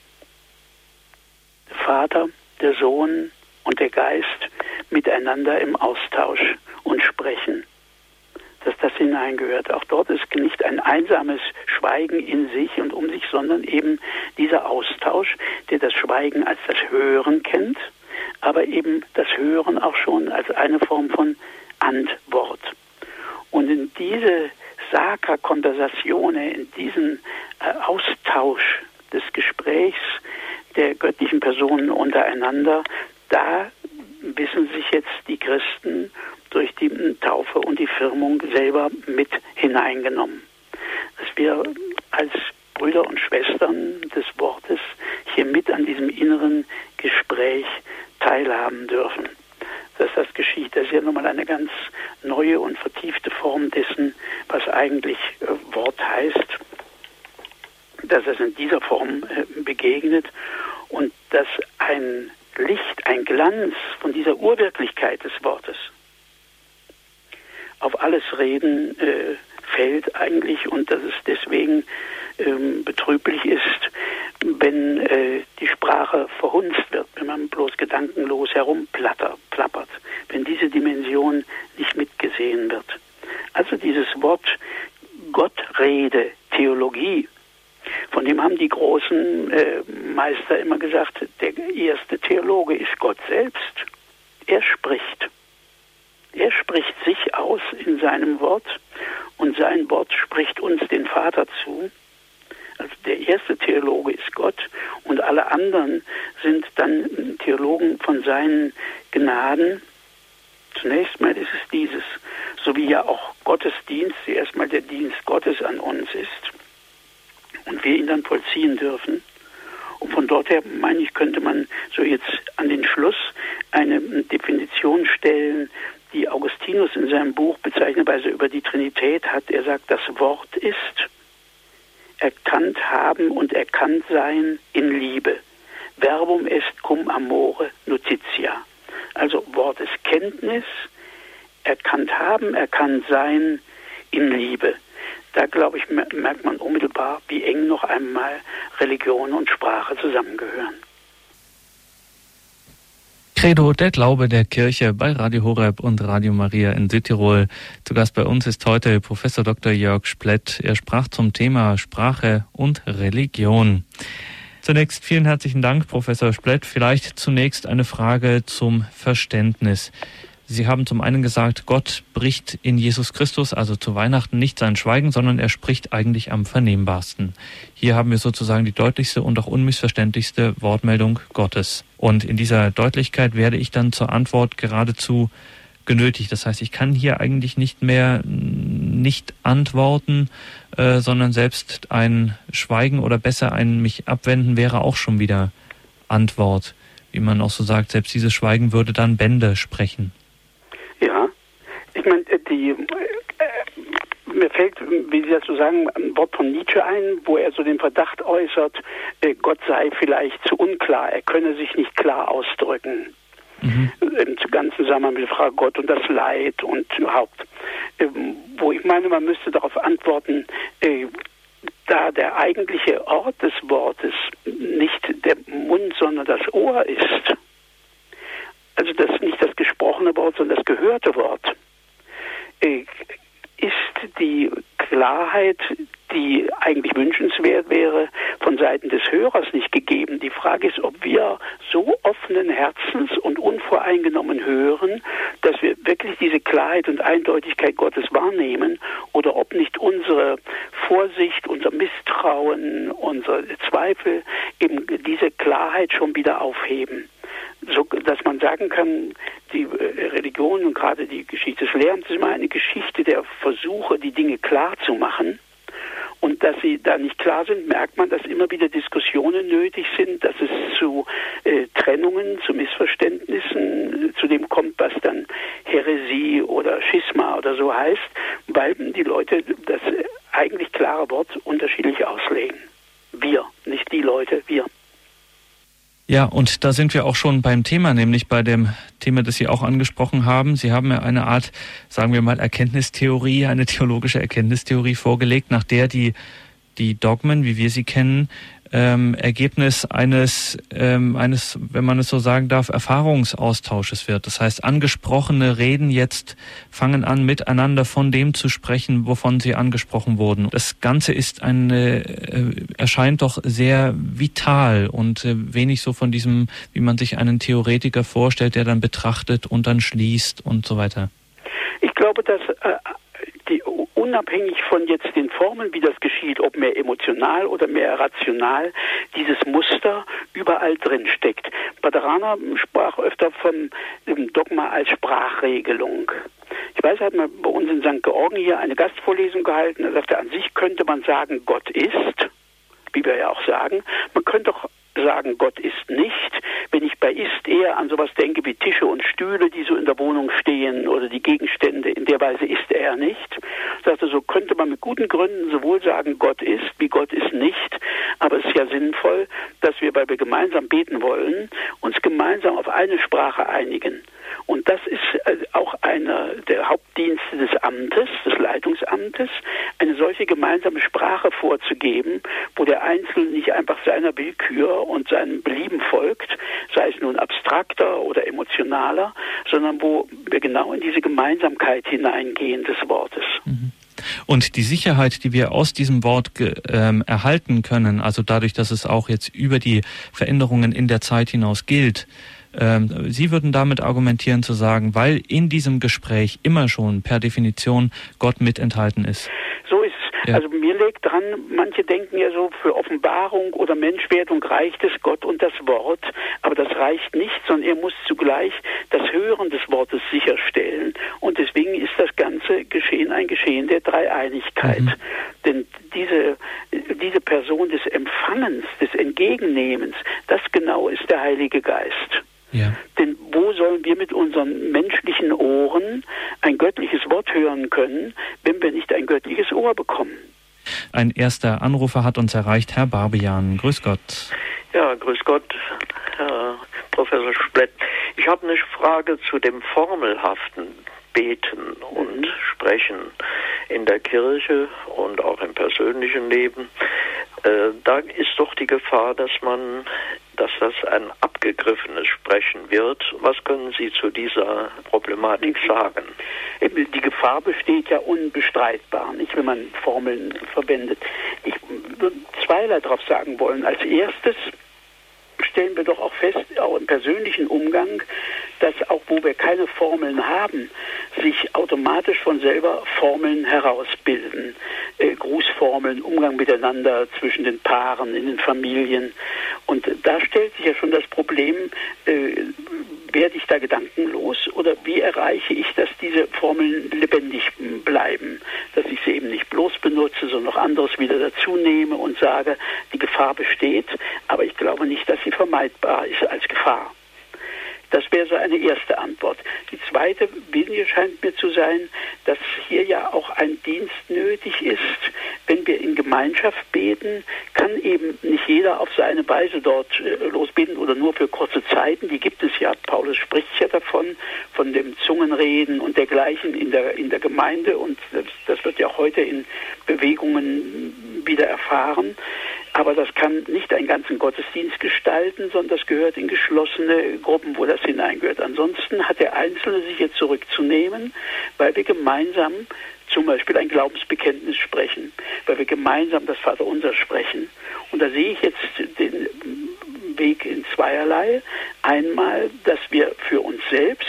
Der Vater, der Sohn und der Geist miteinander im Austausch und Sprechen, dass das hineingehört. Auch dort ist nicht ein einsames Schweigen in sich und um sich, sondern eben dieser Austausch, der das Schweigen als das Hören kennt, aber eben das Hören auch schon als eine Form von Antwort. Und in diese Sacra Conversatione, in diesen Austausch des Gesprächs der göttlichen Personen untereinander, da wissen sich jetzt die Christen durch die Taufe und die Firmung selber mit hineingenommen. Dass wir als Brüder und Schwestern des Wortes hier mit an diesem inneren Gespräch teilhaben dürfen. Dass das geschieht, das ist ja nochmal eine ganz neue und vertiefte Form dessen, was eigentlich Wort heißt, dass es in dieser Form begegnet und dass ein Licht, ein Glanz von dieser Urwirklichkeit des Wortes auf alles Reden fällt eigentlich und dass es deswegen betrüblich ist, wenn die Sprache verhunzt wird, wenn man bloß gedankenlos herumplappert, wenn diese Dimension nicht mitgesehen wird. Also dieses Wort Gottrede, Theologie, von dem haben die großen Meister immer gesagt, der erste Theologe ist Gott selbst. Er spricht. Er spricht sich aus in seinem Wort und sein Wort spricht uns den Vater zu. Also der erste Theologe ist Gott und alle anderen sind dann Theologen von seinen Gnaden. Zunächst mal ist es dieses, so wie ja auch Gottesdienst erstmal der Dienst Gottes an uns ist und wir ihn dann vollziehen dürfen. Und von dort her, meine ich, könnte man so jetzt an den Schluss eine Definition stellen, die Augustinus in seinem Buch bezeichnenderweise über die Trinität hat. Er sagt, das Wort ist erkannt haben und erkannt sein in Liebe. Verbum est cum amore notitia. Also Wort ist Kenntnis, erkannt haben, erkannt sein in Liebe. Da, glaube ich, merkt man unmittelbar, wie eng noch einmal Religion und Sprache zusammengehören. Credo, der Glaube der Kirche bei Radio Horeb und Radio Maria in Südtirol. Zu Gast bei uns ist heute Professor Dr. Jörg Splett. Er sprach zum Thema Sprache und Religion. Zunächst vielen herzlichen Dank, Professor Splett. Vielleicht zunächst eine Frage zum Verständnis. Sie haben zum einen gesagt, Gott bricht in Jesus Christus, also zu Weihnachten, nicht sein Schweigen, sondern er spricht eigentlich am vernehmbarsten. Hier haben wir sozusagen die deutlichste und auch unmissverständlichste Wortmeldung Gottes. Und in dieser Deutlichkeit werde ich dann zur Antwort geradezu genötigt. Das heißt, ich kann hier eigentlich nicht mehr nicht antworten, sondern selbst ein Schweigen oder besser ein mich abwenden wäre auch schon wieder Antwort. Wie man auch so sagt, selbst dieses Schweigen würde dann Bände sprechen. Ja, ich meine, mir fällt, wie Sie das so sagen, ein Wort von Nietzsche ein, wo er so den Verdacht äußert, Gott sei vielleicht zu unklar, er könne sich nicht klar ausdrücken. Im ganzen Zusammenhang mit der Frage Gott und das Leid und überhaupt. Wo ich meine, man müsste darauf antworten, da der eigentliche Ort des Wortes nicht der Mund, sondern das Ohr ist, also das nicht das gesprochene Wort, sondern das gehörte Wort, ist die Klarheit, die eigentlich wünschenswert wäre, von Seiten des Hörers nicht gegeben. Die Frage ist, ob wir so offenen Herzens und unvoreingenommen hören, dass wir wirklich diese Klarheit und Eindeutigkeit Gottes wahrnehmen, oder ob nicht unsere Vorsicht, unser Misstrauen, unsere Zweifel eben diese Klarheit schon wieder aufheben. So, dass man sagen kann, die Religion und gerade die Geschichte des Lernens ist immer eine Geschichte der Versuche, die Dinge klar zu machen. Und dass sie da nicht klar sind, merkt man, dass immer wieder Diskussionen nötig sind, dass es zu Trennungen, zu Missverständnissen, zu dem kommt, was dann Häresie oder Schisma oder so heißt, weil die Leute das eigentlich klare Wort unterschiedlich auslegen. Wir, nicht die Leute, wir. Ja, und da sind wir auch schon beim Thema, nämlich bei dem Thema, das Sie auch angesprochen haben. Sie haben ja eine Art, sagen wir mal, Erkenntnistheorie, eine theologische Erkenntnistheorie vorgelegt, nach der die Dogmen, wie wir sie kennen, Ergebnis eines, wenn man es so sagen darf, Erfahrungsaustausches wird. Das heißt, angesprochene Reden jetzt fangen an, miteinander von dem zu sprechen, wovon sie angesprochen wurden. Das Ganze ist erscheint doch sehr vital und wenig so von diesem, wie man sich einen Theoretiker vorstellt, der dann betrachtet und dann schließt und so weiter. Ich glaube, dass unabhängig von jetzt den Formen, wie das geschieht, ob mehr emotional oder mehr rational, dieses Muster überall drin steckt. Paterana sprach öfter vom Dogma als Sprachregelung. Ich weiß, er hat mal bei uns in St. Georgen hier eine Gastvorlesung gehalten. Er sagte, an sich könnte man sagen, Gott ist, wie wir ja auch sagen. Man könnte auch sagen, Gott ist nicht, wenn ich bei ist er an sowas denke wie Tische und Stühle, die so in der Wohnung stehen oder die Gegenstände, in der Weise ist er nicht. Sagte, so könnte man mit guten Gründen sowohl sagen, Gott ist, wie Gott ist nicht, aber es ist ja sinnvoll, dass wir, weil wir gemeinsam beten wollen, uns gemeinsam auf eine Sprache einigen. Und das ist auch einer der Hauptdienste des Amtes, des Leitungsamtes, eine solche gemeinsame Sprache vorzugeben, wo der Einzelne nicht einfach seiner Willkür und seinem Belieben folgt, sei es nun abstrakter oder emotionaler, sondern wo wir genau in diese Gemeinsamkeit hineingehen des Wortes. Und die Sicherheit, die wir aus diesem Wort erhalten können, also dadurch, dass es auch jetzt über die Veränderungen in der Zeit hinaus gilt, Sie würden damit argumentieren zu sagen, weil in diesem Gespräch immer schon per Definition Gott mit enthalten ist. So ist es. Ja. Also mir liegt dran, manche denken ja so, für Offenbarung oder Menschwerdung reicht es Gott und das Wort, aber das reicht nicht, sondern er muss zugleich das Hören des Wortes sicherstellen. Und deswegen ist das ganze Geschehen ein Geschehen der Dreieinigkeit. Denn diese Person des Empfangens, des Entgegennehmens, das genau ist der Heilige Geist. Ja. Denn wo sollen wir mit unseren menschlichen Ohren ein göttliches Wort hören können, wenn wir nicht ein göttliches Ohr bekommen? Ein erster Anrufer hat uns erreicht, Herr Barbian. Grüß Gott. Ja, grüß Gott, Herr Professor Splett. Ich habe eine Frage zu dem formelhaften Beten und Sprechen in der Kirche und auch im persönlichen Leben. Da ist doch die Gefahr, dass das ein abgegriffenes Sprechen wird. Was können Sie zu dieser Problematik sagen? Die Gefahr besteht ja unbestreitbar, nicht, wenn man Formeln verwendet. Ich würde zweierlei darauf sagen wollen. Als erstes stellen wir doch auch fest, auch im persönlichen Umgang, dass auch wo wir keine Formeln haben, sich automatisch von selber Formeln herausbilden. Grußformeln, Umgang miteinander zwischen den Paaren, in den Familien. Und da stellt sich ja schon das Problem, werde ich da gedankenlos oder wie erreiche ich, dass diese Formeln lebendig bleiben, dass ich sie eben nicht bloß benutze, sondern noch anderes wieder dazu nehme und sage, die Gefahr besteht, aber ich glaube nicht, dass sie vermeidbar ist als Gefahr. Das wäre so eine erste Antwort. Die zweite wesentliche scheint mir zu sein, dass hier ja auch ein Dienst nötig ist. Wenn wir in Gemeinschaft beten, kann eben nicht jeder auf seine Weise dort losbeten oder nur für kurze Zeiten. Die gibt es ja. Paulus spricht ja davon, von dem Zungenreden und dergleichen in der Gemeinde. Und das wird ja auch heute in Bewegungen wieder erfahren. Aber das kann nicht einen ganzen Gottesdienst gestalten, sondern das gehört in geschlossene Gruppen, wo das hineingehört. Ansonsten hat der Einzelne sich jetzt zurückzunehmen, weil wir gemeinsam zum Beispiel ein Glaubensbekenntnis sprechen, weil wir gemeinsam das Vaterunser sprechen. Und da sehe ich jetzt den Weg in zweierlei. Einmal, dass wir für uns selbst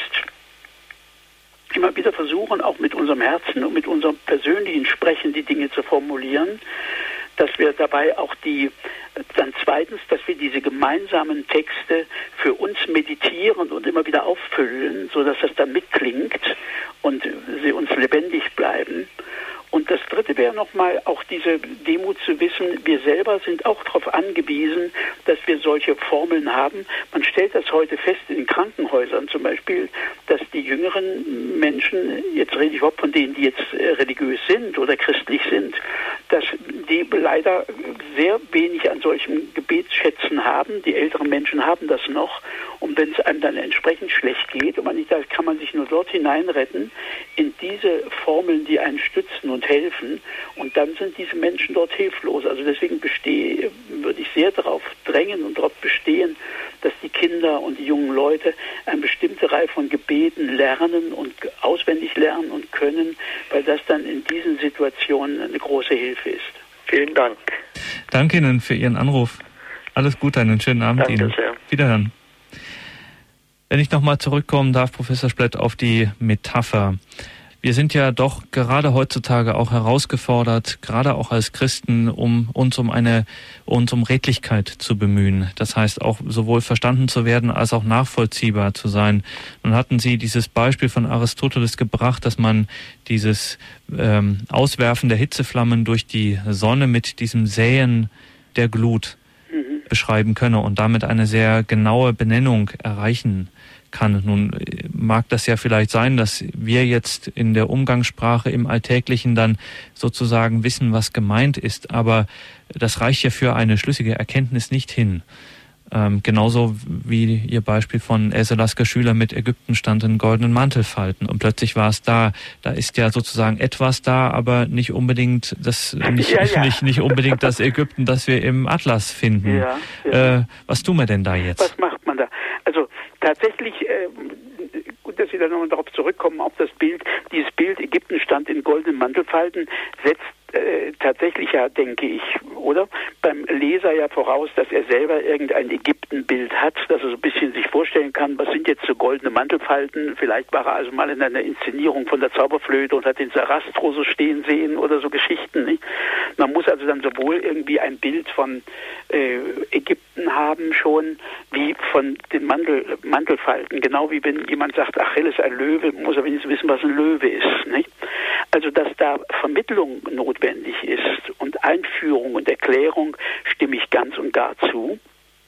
immer wieder versuchen, auch mit unserem Herzen und mit unserem persönlichen Sprechen die Dinge zu formulieren, dass wir dabei auch dann zweitens, dass wir diese gemeinsamen Texte für uns meditieren und immer wieder auffüllen, sodass das dann mitklingt und sie uns lebendig bleiben. Und das Dritte wäre nochmal auch diese Demut zu wissen, wir selber sind auch darauf angewiesen, dass wir solche Formeln haben. Man stellt das heute fest in Krankenhäusern zum Beispiel, dass die jüngeren Menschen, jetzt rede ich überhaupt von denen, die jetzt religiös sind oder christlich sind, dass die leider sehr wenig an solchen Gebetsschätzen haben. Die älteren Menschen haben das noch. Und wenn es einem dann entsprechend schlecht geht und man nicht sagt, kann man sich nur dort hineinretten, in diese Formeln, die einen stützen und helfen. Und dann sind diese Menschen dort hilflos. Also deswegen würde ich sehr darauf drängen und darauf bestehen, dass die Kinder und die jungen Leute eine bestimmte Reihe von Gebeten lernen und auswendig lernen und können, weil das dann in diesen Situationen eine große Hilfe ist. Vielen Dank. Danke Ihnen für Ihren Anruf. Alles Gute, einen schönen Abend Danke Ihnen. Sehr. Wiederhören. Wenn ich nochmal zurückkommen darf, Professor Splett, auf die Metapher. Wir sind ja doch gerade heutzutage auch herausgefordert, gerade auch als Christen, um uns um Redlichkeit zu bemühen. Das heißt auch sowohl verstanden zu werden, als auch nachvollziehbar zu sein. Nun hatten Sie dieses Beispiel von Aristoteles gebracht, dass man dieses Auswerfen der Hitzeflammen durch die Sonne mit diesem Säen der Glut beschreiben könne und damit eine sehr genaue Benennung erreichen kann. Nun mag das ja vielleicht sein, dass wir jetzt in der Umgangssprache im Alltäglichen dann sozusagen wissen, was gemeint ist, aber das reicht ja für eine schlüssige Erkenntnis nicht hin. Genauso wie Ihr Beispiel von Else Lasker Schüler mit Ägypten stand in goldenen Mantelfalten und plötzlich war es da. Da ist ja sozusagen etwas da, aber nicht unbedingt nicht unbedingt das Ägypten, das wir im Atlas finden. Was tun wir denn da jetzt? Was macht man da? Also tatsächlich, gut, dass Sie da nochmal darauf zurückkommen, auf das Bild. Dieses Bild Ägypten stand in goldenen Mantelfalten, setzt tatsächlich ja, denke ich, oder? Beim Leser ja voraus, dass er selber irgendein Ägyptenbild hat, dass er so ein bisschen sich vorstellen kann, was sind jetzt so goldene Mantelfalten? Vielleicht war er also mal in einer Inszenierung von der Zauberflöte und hat den Sarastro so stehen sehen oder so Geschichten, nicht? Man muss also dann sowohl irgendwie ein Bild von Ägypten haben schon, wie von den Mantelfalten. Genau wie wenn jemand sagt, Achilles ein Löwe, muss er wenigstens wissen, was ein Löwe ist, nicht? Also, dass da Vermittlung notwendig ist und Einführung und Erklärung, stimme ich ganz und gar zu.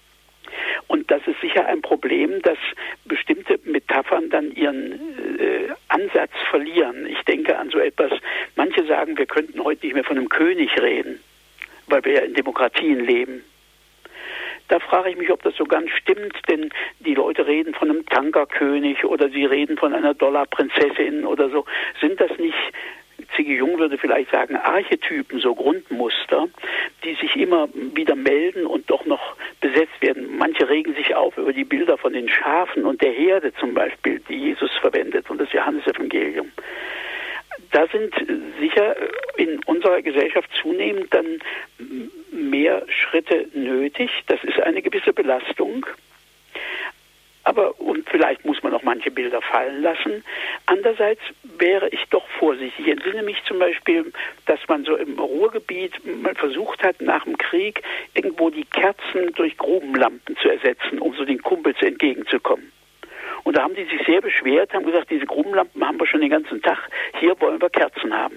Und das ist sicher ein Problem, dass bestimmte Metaphern dann ihren Ansatz verlieren. Ich denke an so etwas, manche sagen, wir könnten heute nicht mehr von einem König reden, weil wir ja in Demokratien leben. Da frage ich mich, ob das so ganz stimmt, denn die Leute reden von einem Tankerkönig oder sie reden von einer Dollarprinzessin oder so. Sind das nicht, Ziggy Jung würde vielleicht sagen, Archetypen, so Grundmuster, die sich immer wieder melden und doch noch besetzt werden? Manche regen sich auf über die Bilder von den Schafen und der Herde zum Beispiel, die Jesus verwendet und das Johannesevangelium. Da sind sicher in unserer Gesellschaft zunehmend dann mehr Schritte nötig. Das ist eine gewisse Belastung. Und vielleicht muss man auch manche Bilder fallen lassen. Andererseits wäre ich doch vorsichtig. Ich entsinne mich zum Beispiel, dass man so im Ruhrgebiet mal versucht hat, nach dem Krieg irgendwo die Kerzen durch Grubenlampen zu ersetzen, um so den Kumpels entgegenzukommen. Und da haben die sich sehr beschwert, haben gesagt, diese Grubenlampen haben wir schon den ganzen Tag, hier wollen wir Kerzen haben.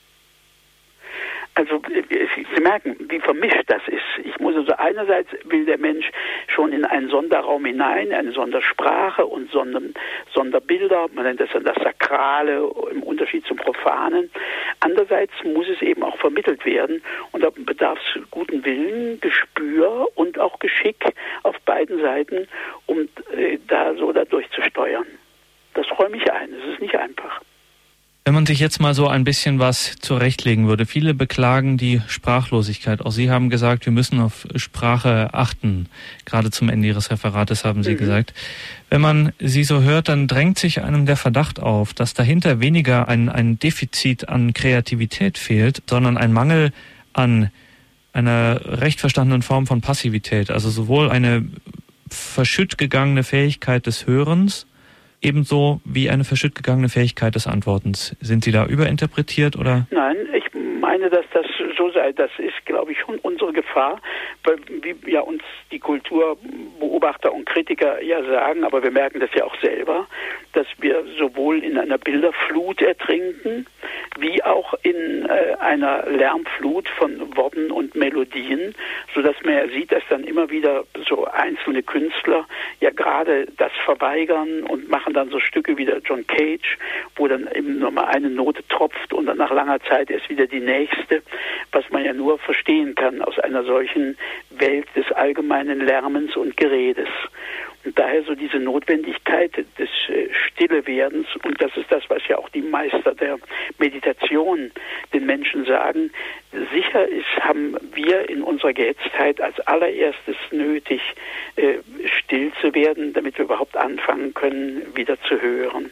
Also Sie merken, wie vermischt das ist. Ich muss also einerseits will der Mensch schon in einen Sonderraum hinein, eine Sondersprache und Sonderbilder, man nennt das dann das Sakrale im Unterschied zum Profanen. Andererseits muss es eben auch vermittelt werden und da bedarf es guten Willen, Gespür und auch Geschick auf beiden Seiten, um da durchzusteuern. Das räume ich ein, es ist nicht einfach. Wenn man sich jetzt mal so ein bisschen was zurechtlegen würde, viele beklagen die Sprachlosigkeit. Auch Sie haben gesagt, wir müssen auf Sprache achten. Gerade zum Ende Ihres Referates haben Sie gesagt. Wenn man Sie so hört, dann drängt sich einem der Verdacht auf, dass dahinter weniger ein Defizit an Kreativität fehlt, sondern ein Mangel an einer recht verstandenen Form von Passivität. Also sowohl eine verschütt gegangene Fähigkeit des Hörens, ebenso wie eine verschütt gegangene Fähigkeit des Antwortens. Sind Sie da überinterpretiert oder? Nein, ich meine, dass das so sei. Das ist, glaube ich, schon unsere Gefahr, weil wie ja uns die Kulturbeobachter und Kritiker ja sagen, aber wir merken das ja auch selber, dass wir sowohl in einer Bilderflut ertrinken, wie auch in einer Lärmflut von Worten und Melodien, sodass man ja sieht, dass dann immer wieder so einzelne Künstler ja gerade das verweigern und machen dann so Stücke wie der John Cage, wo dann eben nochmal eine Note tropft und dann nach langer Zeit erst wieder die nächste, was man ja nur verstehen kann aus einer solchen Welt des allgemeinen Lärmens und Geredes. Und daher so diese Notwendigkeit des Stillewerdens, und das ist das, was ja auch die Meister der Meditation den Menschen sagen, sicher haben wir in unserer Gehetztheit als allererstes nötig, still zu werden, damit wir überhaupt anfangen können, wieder zu hören.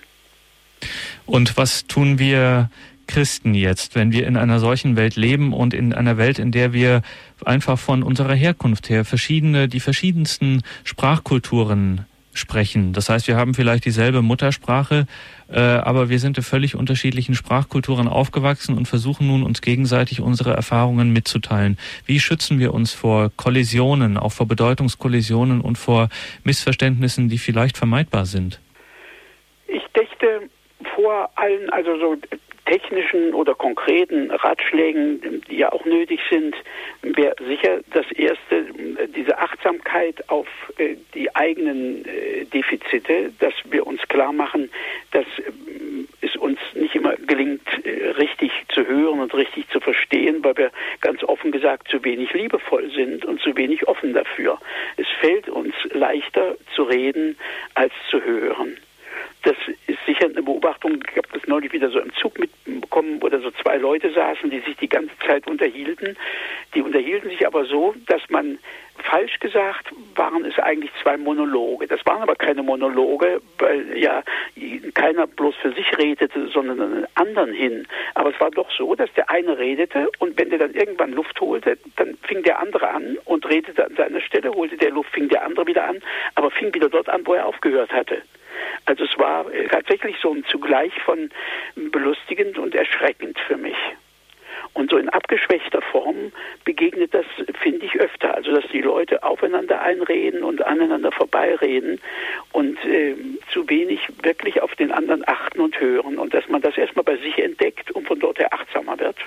Und was tun wir Christen jetzt, wenn wir in einer solchen Welt leben und in einer Welt, in der wir einfach von unserer Herkunft her die verschiedensten Sprachkulturen sprechen? Das heißt, wir haben vielleicht dieselbe Muttersprache, aber wir sind in völlig unterschiedlichen Sprachkulturen aufgewachsen und versuchen nun, uns gegenseitig unsere Erfahrungen mitzuteilen. Wie schützen wir uns vor Kollisionen, auch vor Bedeutungskollisionen und vor Missverständnissen, die vielleicht vermeidbar sind? Ich dächte vor allen, also so technischen oder konkreten Ratschlägen, die ja auch nötig sind, wäre sicher das erste, diese Achtsamkeit Aufmerksamkeit auf die eigenen Defizite, dass wir uns klar machen, dass es uns nicht immer gelingt, richtig zu hören und richtig zu verstehen, weil wir ganz offen gesagt zu wenig liebevoll sind und zu wenig offen dafür. Es fällt uns leichter zu reden als zu hören. Das ist sicher eine Beobachtung, ich habe das neulich wieder so im Zug mitbekommen, wo da so zwei Leute saßen, die sich die ganze Zeit unterhielten. Die unterhielten sich aber so, dass man, falsch gesagt, waren es eigentlich zwei Monologe. Das waren aber keine Monologe, weil ja keiner bloß für sich redete, sondern einen anderen hin. Aber es war doch so, dass der eine redete und wenn der dann irgendwann Luft holte, dann fing der andere an und redete an seiner Stelle, holte der Luft, fing der andere wieder an, aber fing wieder dort an, wo er aufgehört hatte. Also es war tatsächlich so ein zugleich von belustigend und erschreckend für mich. Und so in abgeschwächter Form begegnet das, finde ich, öfter. Also dass die Leute aufeinander einreden und aneinander vorbeireden und zu wenig wirklich auf den anderen achten und hören. Und dass man das erstmal bei sich entdeckt und von dort her achtsamer wird.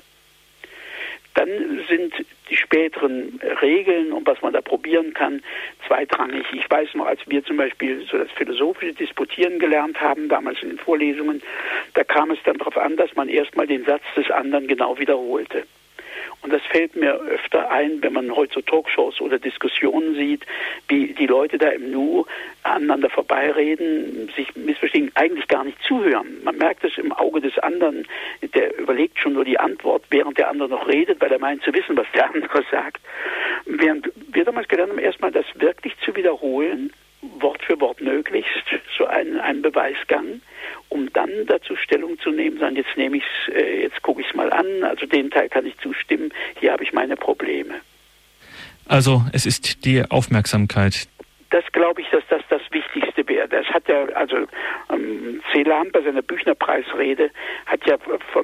Dann sind die späteren Regeln und was man da probieren kann, zweitrangig. Ich weiß noch, als wir zum Beispiel so das philosophische Disputieren gelernt haben, damals in den Vorlesungen, da kam es dann darauf an, dass man erstmal den Satz des anderen genau wiederholte. Und das fällt mir öfter ein, wenn man heute so Talkshows oder Diskussionen sieht, wie die Leute da im Nu aneinander vorbeireden, sich missverstehen, eigentlich gar nicht zuhören. Man merkt es im Auge des anderen, der überlegt schon nur die Antwort, während der andere noch redet, weil er meint zu wissen, was der andere sagt. Während wir damals gelernt haben, erstmal das wirklich zu wiederholen, Wort für Wort möglichst, so einen Beweisgang, um dann dazu Stellung zu nehmen, sagen, jetzt nehme ich es, jetzt gucke ich es mal an, also dem Teil kann ich zustimmen, hier habe ich meine Probleme. Also es ist die Aufmerksamkeit. Das glaube ich, dass das Wichtigste wäre. Das hat ja, also Celan bei seiner Büchnerpreisrede hat ja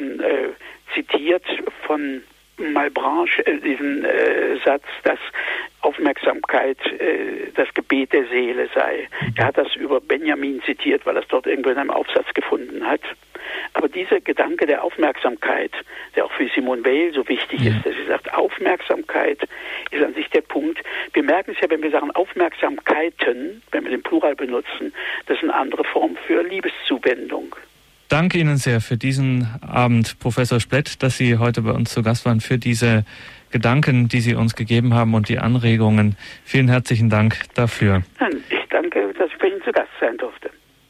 zitiert von Malebranche diesen Satz, dass Aufmerksamkeit das Gebet der Seele sei. Er hat das über Benjamin zitiert, weil er es dort irgendwo in einem Aufsatz gefunden hat. Aber dieser Gedanke der Aufmerksamkeit, der auch für Simone Weil so wichtig ist, dass sie sagt, Aufmerksamkeit ist an sich der Punkt. Wir merken es ja, wenn wir sagen Aufmerksamkeiten, wenn wir den Plural benutzen, das ist eine andere Form für Liebeszuwendung. Danke Ihnen sehr für diesen Abend, Professor Splett, dass Sie heute bei uns zu Gast waren, für diese Gedanken, die Sie uns gegeben haben und die Anregungen. Vielen herzlichen Dank dafür. Ich danke, dass ich bei Ihnen zu Gast sein durfte.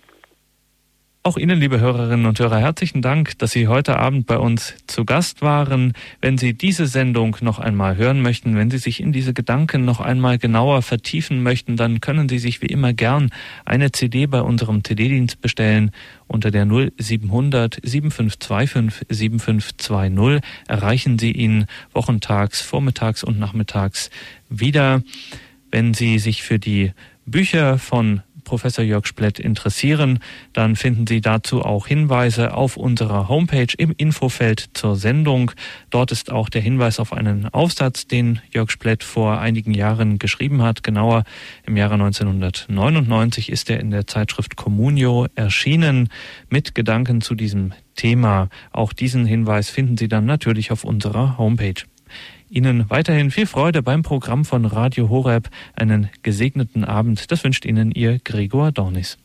Auch Ihnen, liebe Hörerinnen und Hörer, herzlichen Dank, dass Sie heute Abend bei uns zu Gast waren. Wenn Sie diese Sendung noch einmal hören möchten, wenn Sie sich in diese Gedanken noch einmal genauer vertiefen möchten, dann können Sie sich wie immer gern eine CD bei unserem CD-Dienst bestellen. Unter der 0700 7525 7520 erreichen Sie ihn wochentags, vormittags und nachmittags wieder. Wenn Sie sich für die Bücher von Professor Jörg Splett interessieren, dann finden Sie dazu auch Hinweise auf unserer Homepage im Infofeld zur Sendung. Dort ist auch der Hinweis auf einen Aufsatz, den Jörg Splett vor einigen Jahren geschrieben hat. Genauer im Jahre 1999 ist er in der Zeitschrift Communio erschienen mit Gedanken zu diesem Thema. Auch diesen Hinweis finden Sie dann natürlich auf unserer Homepage. Ihnen weiterhin viel Freude beim Programm von Radio Horeb. Einen gesegneten Abend. Das wünscht Ihnen Ihr Gregor Dornis.